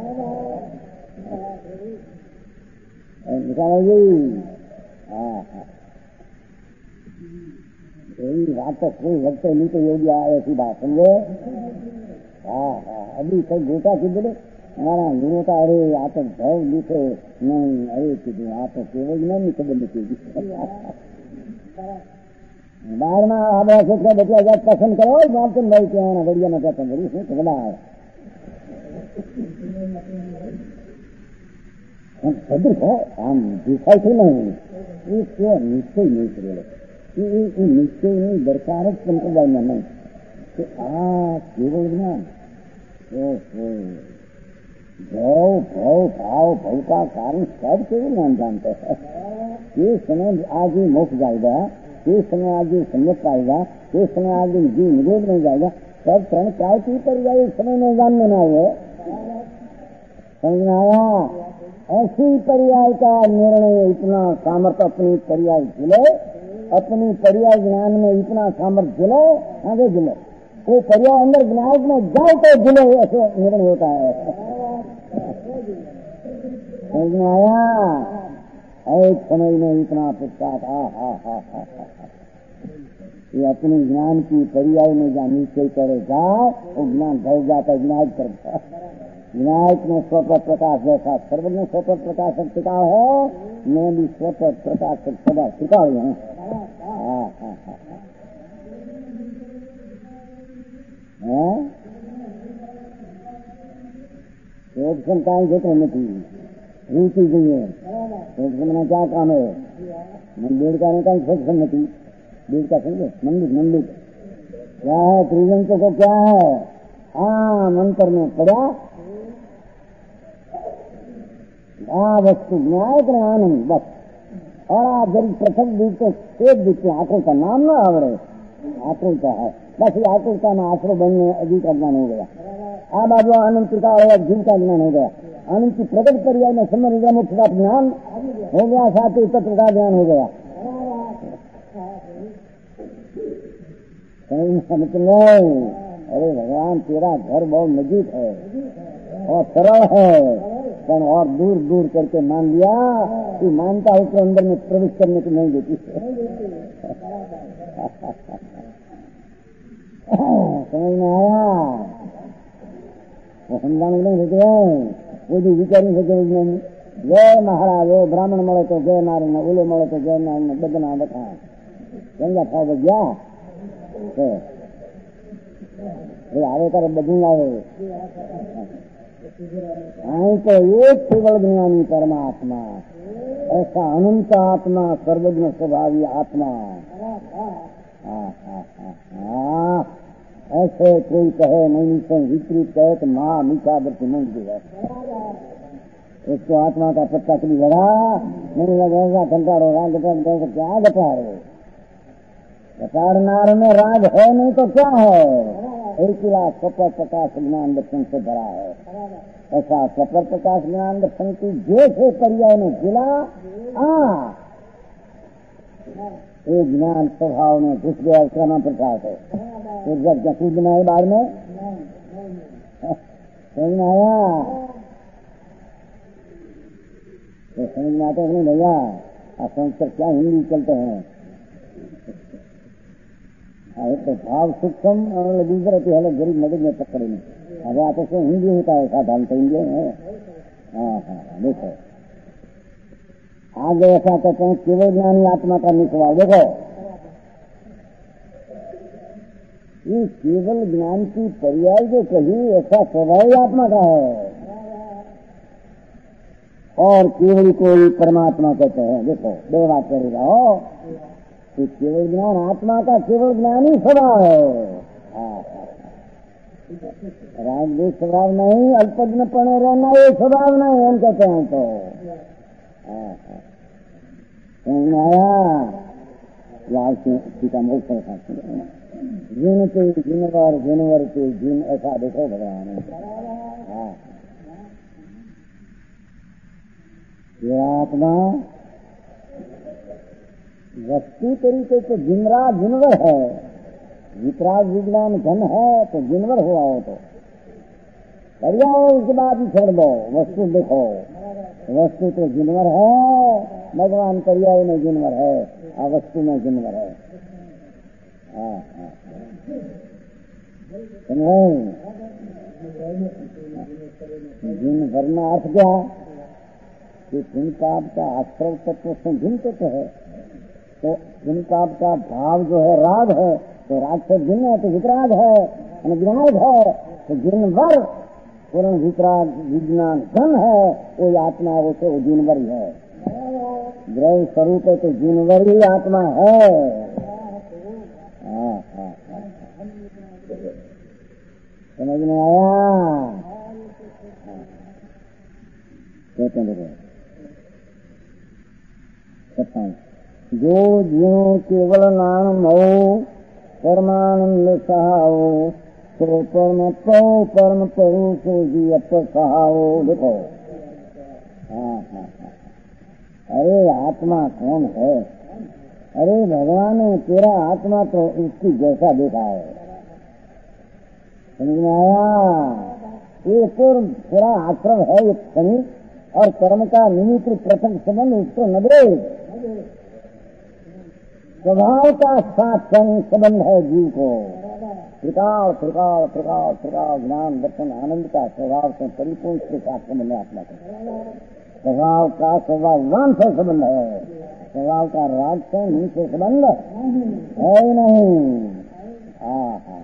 यही बात तो कोई वक्त नहीं तो योगी आए ऐसी बात समझे। हाँ हाँ अभी कोई गोटा की बोले हमारा गुरु का अरे आप तो भाव लिखे नहीं, अरे कितने आप तो केवल नहीं खबर लिखेगी बाहर में आप ऐसे क्या बच्चा जब पसंद करो आप तो नहीं क्या ना बढ़िया ना कहते हैं इसमें खबला है हम दिखाई थे नहीं इसको निश्चय नहीं करे निश्चय नहीं दरकार संप्रदाय में नहीं तो आ केवल ज्ञान भाव भाव भाव भाव का कारण सब केवल ज्ञान जानते हैं। ये समय आज ही मोक्ष जाएगा, ये समय आज ही सम्यक पाएगा, ये समय आज ही जीव निरोध नहीं जाएगा, सब क्षण प्रावती पर जाए समय में जानने में आए। समझ में आया? ऐसी पर्याय का निर्णय इतना सामर्थ्य अपनी पर्याय जिले, अपनी पर्याय ज्ञान में इतना सामर्थ्य जिले, आगे जिले कोई पर्याय अंदर ज्ञान में जाए तो जिले, ऐसे निर्णय होता है। समझ में आया? एक समय में इतना पुस्तक हा हा हा हा ये अपनी ज्ञान की पर्याय में जहाँ निश्चय करेगा वो ज्ञान भर जाता है। विनायक करता विनायक में स्वपर प्रकाश जैसा सर्वज्ञ स्वपर प्रकाशक टिका है, मैं भी स्वपर प्रकाशक सदा टिका हुआ हूँ। ऑप्शन का क्षेत्र में थी रुचि चाहिए, ऑप्शन में क्या काम है? मंदिर का नहीं का ऑप्शन में थी, बीज का समझे मंदिर मंदिर क्या है? त्रिजंतों को क्या है? हाँ मंत्र में पड़ा आ वस्तु न्यायिक आनंद बस। और आप जब प्रथम बीज को एक बीज के आकुल का नाम ना आवड़े, आकुल का है बस, ये आकुल का ना आश्रय बनने अधिक अज्ञान हो गया। अब आज आनंद का हो जीव का ज्ञान हो गया, आनंद की प्रगट पर्याय में समझ मुक्त का ज्ञान हो गया, साथ ही तत्व का ज्ञान हो गया। नहीं, अरे भगवान तेरा घर बहुत नजीक है और सरल है, पर और दूर दूर करके मान लिया कि मानता हो तो अंदर में प्रवेश करने को नहीं देती। समझ में आया? वो समझाने नहीं देते हैं, वो जो विचारी सके नहीं। जय महाराज वो ब्राह्मण મળે તો જય નારાયણ, ઓલો મળે તો જય નારાયણ, બધાના બધા ગંગા ખાવ ગયા આવે ત્યારે બધું આવે। અહીં તો એક કેવળ જ્ઞાની परमात्मा, ऐसा अनंत आत्मा, सर्वज्ञ स्वभावी आत्मा। ऐसे कोई कहे नहीं से विपरीत कहे तो माँ मीठा दर्शन नहीं देगा, इसको आत्मा का पत्ता कभी लगा नहीं लगेगा। घंटा रो राग तो क्या घटा रो घटाड़नार में राग है नहीं तो क्या है? एक किला स्वपर प्रकाश ज्ञान दर्शन से भरा है। ऐसा स्वपर प्रकाश ज्ञान दर्शन की जैसे पर्याय में जिला आ एक ज्ञान स्वभाव में घुस गया, उसका नाम प्रकाश है। तो जब क्या सूझना है बाद में समझ में आया? तो समझ में आते नहीं भैया, आप समझकर क्या हिंदी चलते हैं। तो भाव सूक्ष्म और दूसरे की हालत गरीब मदद में पकड़े नहीं। अब आप उसको हिंदी होता है साधारण तो हिंदी है। हाँ हाँ देखो आगे ऐसा कहते हैं केवल ज्ञानी आत्मा का निस्वभाव। देखो ये केवल ज्ञान की पर्याय जो कही ऐसा स्वभाव आत्मा का है, और केवल को ही परमात्मा कहते हैं। देखो दो बात करेगा हो कि केवल ज्ञान आत्मा का केवल ज्ञानी स्वभाव है। राजदेश स्वभाव नहीं, अल्पज में पड़े रहना ये स्वभाव नहीं हम कहते हैं। तो आया लाल सीता मोक्ष जिन के जिनवर जिनवर के जिन, ऐसा देखो भगवान। हाँ ये आत्मा वस्तु तरीके से जिनरा जिनवर है, वितराग विज्ञान घन है तो जिनवर हुआ हो तो बढ़िया हो, उसके बाद ही छोड़ दो। वस्तु देखो वस्तु तो जिनवर है, भगवान पर्याय में जिनवर है और वस्तु में जिनवर है। हाँ हाँ जिन वरना अर्थ क्या कि जिन पाप का आश्रव तत्व से जिन तत्व है, तो जिन पाप का भाव जो है राग है, तो राग से जिन है तो वितराग है, विनायक है। तो जिनवर पूर्ण वितराग विज्ञान घन है, वो आत्मा वो तो जिनवर ही है। ग्रह स्वरूप है तो जिनवर ही आत्मा है। हाँ हाँ समझ में आया? कहते हैं जो ज्यो केवल नाम हो परमानंद सहाओ, तो परम पौ परम पहु सो जी अप सहाओ। देखो हाँ हाँ हाँ अरे आत्मा कौन है? अरे भगवान ने तेरा आत्मा तो उसकी जैसा देखा है। समझ में आया? ये पूर्व थोड़ा आश्रम है ये क्षणिक, और कर्म का निमित्त प्रथम संबंध उसको न दे। स्वभाव का साथ संबंध है जीव को। त्रिकाल त्रिकाल त्रिकाल त्रिकाल ज्ञान दर्शन आनंद का स्वभाव से परिपूर्ण के साथ संबंध है आत्मा का। स्वभाव का स्वभाववान से संबंध है, स्वभाव का राग से नीचे संबंध है ही नहीं। हाँ हाँ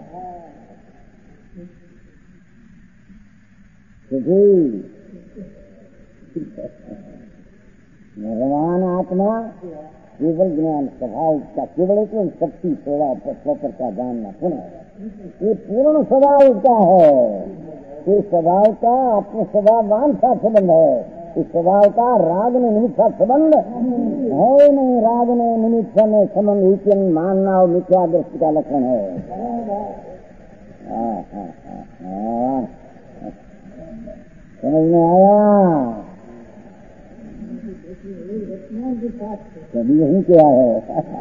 भगवान आत्मा केवल ज्ञान स्वभाव का केवल एक शक्ति स्वभाव पर का जानना पुनः ये पूर्ण स्वभाव उसका है। ये स्वभाव का अपने स्वभाववान सा संबंध है। इस स्वभाव का राग ने निमित्त सा संबंध है नहीं। राग ने निमित्त में संबंध ही मानना और मिथ्या दृष्टि का लक्षण है। हाँ हाँ हाँ समझ में आया? कभी यही क्या है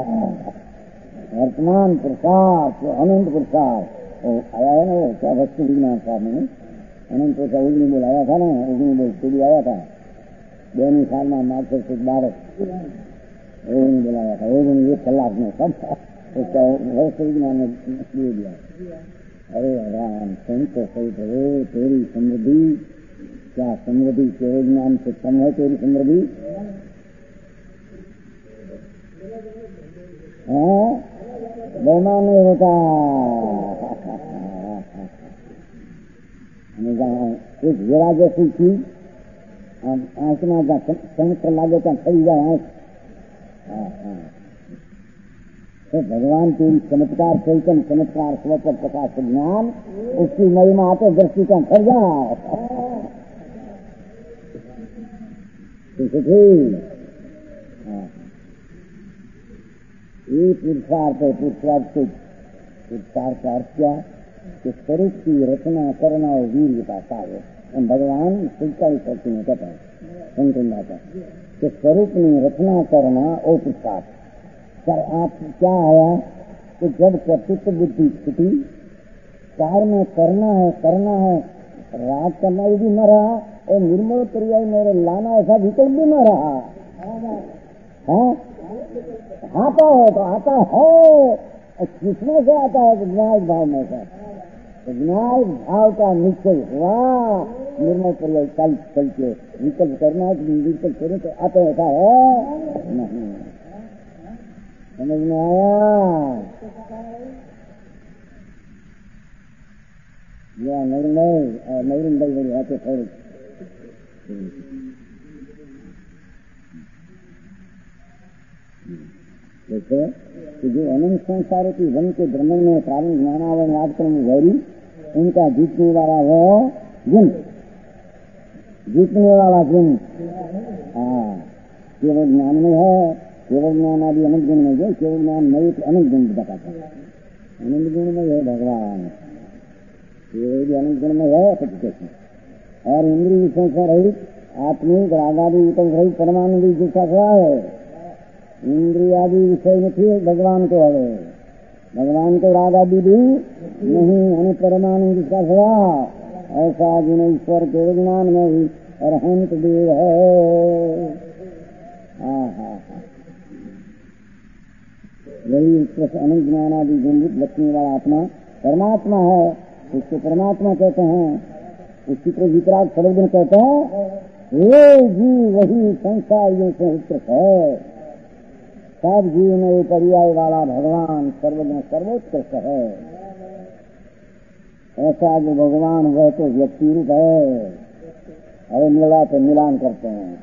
वर्तमान प्रसाद तो अनंत प्रसाद वो आया है ना, वो क्या भक्ति विज्ञान साहब ने अनंत प्रसाद उगनी बोल आया था ना, उगनी बोल तो भी आया था दोनों साल में मार्च से बारह उगनी बोलाया था। उगनी एक कलाक में सब उसका भक्ति विज्ञान ने दे दिया। अरे राम संत सहित हो तेरी समृद्धि, क्या समृद्धि केवल ज्ञान से कम है? तेरी समृद्धि बेमान नहीं होता। एक हीरा जैसी चीज आंखना संयुक्त लागे क्या खड़ी जाए आंख। तो भगवान तेरी चमत्कार चैतन चमत्कार स्वपर प्रकाश ज्ञान उसकी महिमा आते दृष्टि का खड़ जाए। ये पुरुषार्थ है। पुरुषार्थ के पुरुषार्थ का अर्थ क्या? कि स्वरूप की रचना करना और वीर पाता है। भगवान शिवका ही शक्ति में कहता है संकटा कि स्वरूप में रचना करना और पुरुषार्थ। पर आप क्या आया कि जब कर्तृत्व बुद्धि छुटी, कार्य में करना है करना है, राग करना भी न रहा और निर्मल पर्याय मेरे लाना ऐसा विकल्प भी न रहा। हाँ आता है तो आता है, किसमें से आता है? विनायक भाव में से। विनायक भाव का निश्चय हुआ, निर्मल पर्याय चल चल के विकल्प करना है, विकल्प करें तो आता ऐसा है नहीं। समझ में आया? या निर्णय निर्णय बड़ी आते थोड़ी देखो कि जो अनंत संसारों की वन के ब्रह्मण में प्रारंभ ज्ञानावरण आजकर्म गौरी, उनका जीतने वाला वो गुण, जीतने वाला गुण हाँ केवल ज्ञान में है। केवल ज्ञान आदि अनंत गुण में जो केवल ज्ञान नहीं तो अनंत गुण बताता है। अनंत गुण में है भगवान, केवल अनंत गुण में है सत्य। और इंद्रिय संसार रहित आत्मिक रागादि विकल्प रहित परमानंद जिसका स्वभाव है। इंद्रियादि विषय में थी भगवान को है, भगवान को रागादि भी नहीं, हमें परमानंद जिसका स्वभाव ऐसा जिन ईश्वर के ज्ञान में ही अरहंत देव है। हाँ हाँ हाँ वही अनंत ज्ञान आदि गुणित लक्ष्मी वाला आत्मा परमात्मा है, उसको परमात्मा कहते हैं। उसी को वितराग सर्वगुण कहते हैं। हे जी वही संसार ये से उत्कृष्ट है, सब जीव में पर्याय वाला भगवान सर्वज्ञ सर्वोत्कृष्ट है। ऐसा जो भगवान वह तो व्यक्ति रूप है। अरे मिला तो मिलान करते हैं,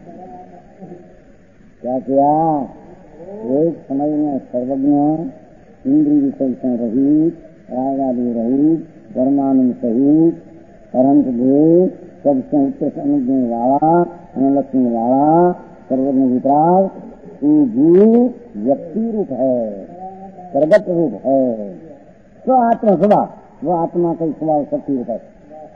क्या किया? एक समय में सर्वज्ञ, इंद्रिय विषय से रहित, रागादि रहित, परमानंद सहित, अनंत देव, सबसे उत्कृष्ट अनुज्ञ वाला, अनुलक्ष्मी वाला, सर्वज्ञ वितराग जीव व्यक्ति रूप है, प्रगट रूप है। तो आत्मा स्वभाव, वो आत्मा का स्वभाव शक्ति रूप है।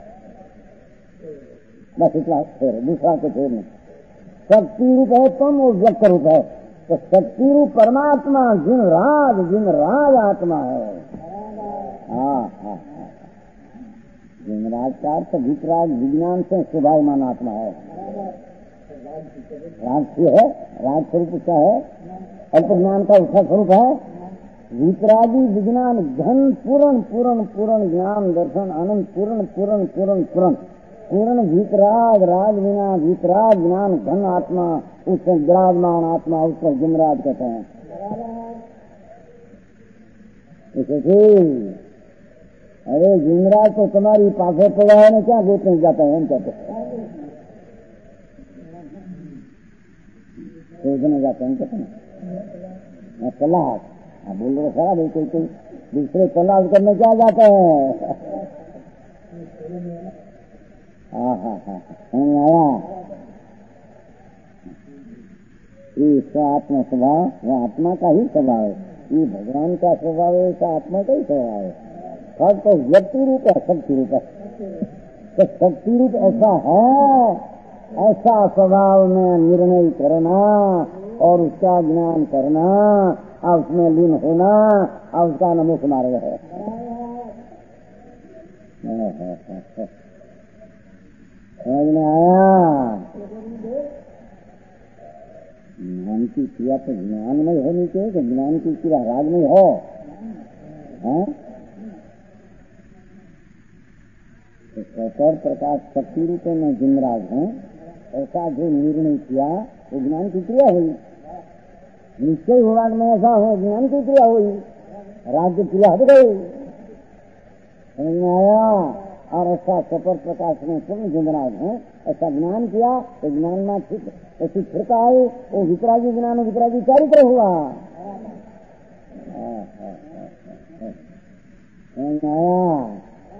बस इतना फिर दूसरा को छोड़ नहीं। शक्ति रूप है तुम, वो व्यक्त रूप है। तो शक्ति रूप परमात्मा जिन राज जिन राज आत्मा है। हाँ हाँ हाँ जिन राज का अर्थ वितराग विज्ञान से स्वभावमान आत्मा है। राज है, राज स्वरूप क्या है? अल्प ज्ञान का उसका स्वरूप है। वितरागी विज्ञान घन पूर्ण पूर्ण पूर्ण ज्ञान दर्शन आनंद पूर्ण पूर्ण पूर्ण पूर्ण पूर्ण वितराग राज विना वितराग ज्ञान घन आत्मा, उससे विराजमान आत्मा, उसको जिमराज कहते हैं। इसे अरे जिमराज तो तुम्हारी पासे पड़ा है ना, क्या देखने जाता है? हम कहते हैं सोचने जाते हैं, कहते हैं तलाश। हाँ बोल रहे सारा भाई, कोई कोई दूसरे तलाश करने क्या जाते हैं? हाँ हाँ हाँ समझ आया? ये आत्मा स्वभाव, वह आत्मा का ही स्वभाव है। ये भगवान का स्वभाव है, ऐसा आत्मा का ही स्वभाव है। फर्क तो व्यक्ति रूप है, शक्ति रूप है। तो शक्ति रूप ऐसा है, ऐसा स्वभाव में निर्णय करना और उसका ज्ञान करना और उसमें लीन होना और उसका नमोख मार्ग है। समझ में आया? ज्ञान की क्रिया तो ज्ञान में होनी चाहिए कि ज्ञान की क्रिया राग में हो। है? तो स्वतः प्रकाश शक्ति रूप में जिमराज है। ऐसा जो निर्णय किया वो ज्ञान की क्रिया हुई। निश्चय हुआ में ऐसा हो, ज्ञान की क्रिया हुई, राग की क्रिया हट गई। समझ में आया? और ऐसा सपर प्रकाश में पूर्ण जिमराज है। ऐसा ज्ञान किया तो ज्ञान में ठीक ऐसी फिरका आई, वो वितरागी ज्ञान वितरागी चारित्र हुआ। समझ में आया?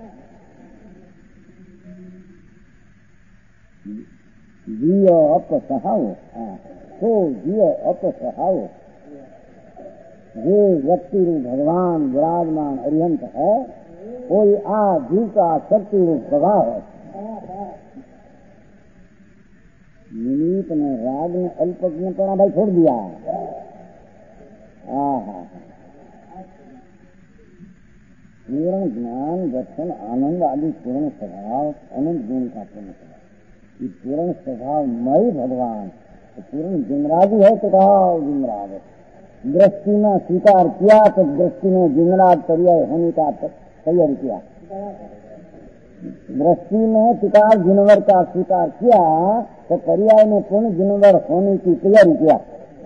जियो अपसहाओ, तो जियो अपसहाओ। जो व्यक्ति रूप भगवान विराजमान अरिहंत है, कोई आ जीव का शक्ति रूप स्वभाव है। निमित ने राग ने अल्पक ने पड़ा भाई छोड़ दिया। पूर्ण ज्ञान दर्शन आनंद आदि पूर्ण स्वभाव अनंत गुण का पूर्ण स्वभाव, ये पूर्ण स्वभाव मई भगवान तो पूर्ण जिमराजी है तो कहा जिमराज है। दृष्टि में स्वीकार किया तो दृष्टि में जिमराज पर्याय होने का तैयारी किया। दृष्टि में टिकार जिनवर का स्वीकार किया तो पर्याय में पूर्ण जिनवर होने की तैयारी किया।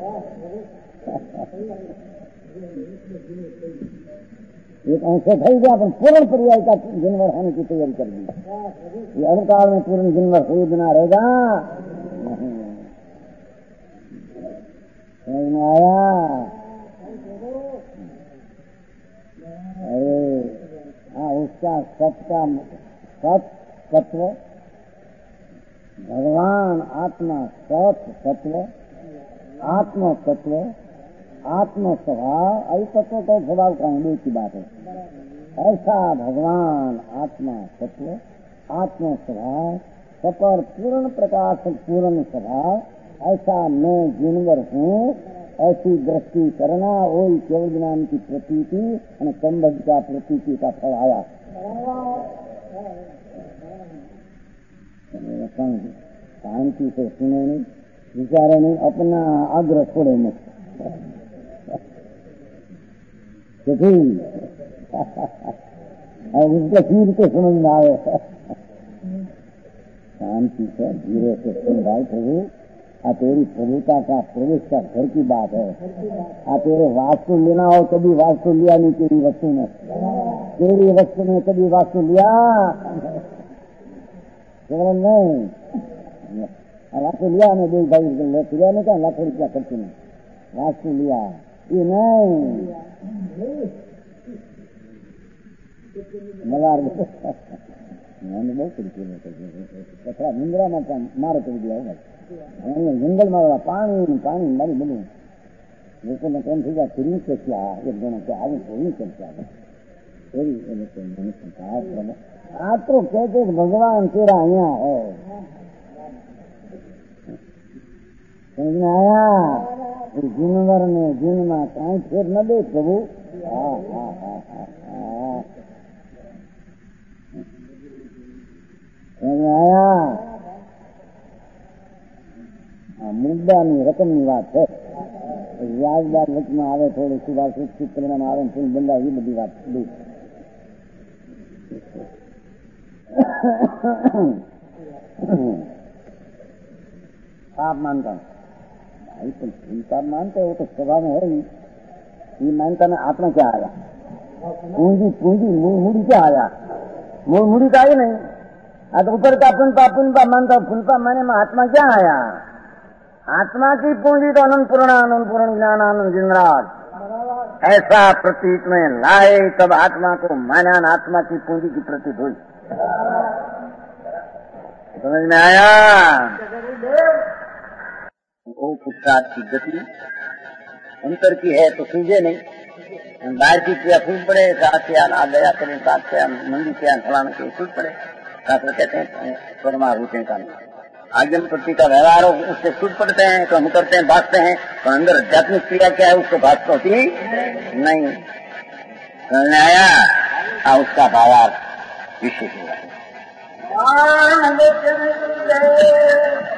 एक अंश फैल गया पर पूर्ण पर्याय का जिनवर होने की तैयारी कर दी। ये अवतार में पूर्ण जिनवर हुए बिना रहेगा समझ में आया? अरे हाँ, उसका सत का सत तत्व भगवान आत्मा सत तत्व आत्म तत्व आत्म स्वभाव ऐ तत्व तो स्वभाव कहने की बात है। ऐसा भगवान आत्मा तत्व आत्म स्वभाव सपर पूर्ण प्रकाश पूर्ण स्वभाव ऐसा मैं जिनवर हूँ ऐसी दृष्टि करना वही केवल ज्ञान की प्रतीति और संबंध का प्रतीति का फल आया। शांति से सुने नहीं विचारे नहीं अपना आग्रह छोड़े नहीं उसके चीज को समझ में आए। शांति से धीरे से सुन भाई प्रभु आ तेरी प्रभुता का प्रवेश का घर की बात है। आ तेरे वास्तु लेना हो कभी वास्तु लिया नहीं तेरी वस्तु में, तेरी वस्तु में कभी वास्तु लिया केवल नहीं वास्तु लिया नहीं देख भाई लिया नहीं क्या लाखों रुपया खर्च में वास्तु लिया ये नहीं मलार मैंने बहुत कचरा निंद्रा में मारे कर दिया होगा जंगल में पानी पानी मारी बोलू लोगों ने कौन थी फिर से क्या एक दोनों क्या आगे थोड़ी चल क्या आप तो कहते भगवान तेरा यहाँ है समझ में आया? जिनवर में जिनमा कहीं फिर न दे प्रभु। समझ में आया? मुद्दा नहीं रकम की बात है। व्याज बात वक्त में आवे थोड़ी सी बात चित्र में आवे फिर बंदा ही बड़ी बात दी। आप मानता हूँ भाई तो ठीक आप मानते हो तो स्वभाव में है ही। ये मानता में आत्मा क्या आया पूंजी पूंजी मूड़ी क्या आया मूल मूड़ी का ही नहीं। अब ऊपर का पुनपा पुनपा मानता पुनपा माने में आत्मा क्या आया? आत्मा की पूंजी तो अनंत पूर्ण अनंत पूर्ण ज्ञान आनंद जिंदराज ऐसा प्रतीत में लाए तब आत्मा को माना आत्मा की पूंजी की प्रतीत हुई। समझ में आया? वो पुरुषार्थ की गति अंतर की है तो सूझे नहीं। बाहर की क्रिया सूझ पड़े साथ से आ गया करें साथ से मंदिर से फलाने के सूझ पड़े शास्त्र कहते हैं परमाभूतें का आज्ञा प्रति का व्यवहार हो उससे सूझ पड़ते हैं तो हम करते हैं भागते हैं तो अंदर आध्यात्मिक क्रिया क्या है उसको भाग होती नहीं। समझ में आया? आ उसका भावार्थ विशेष हुआ है।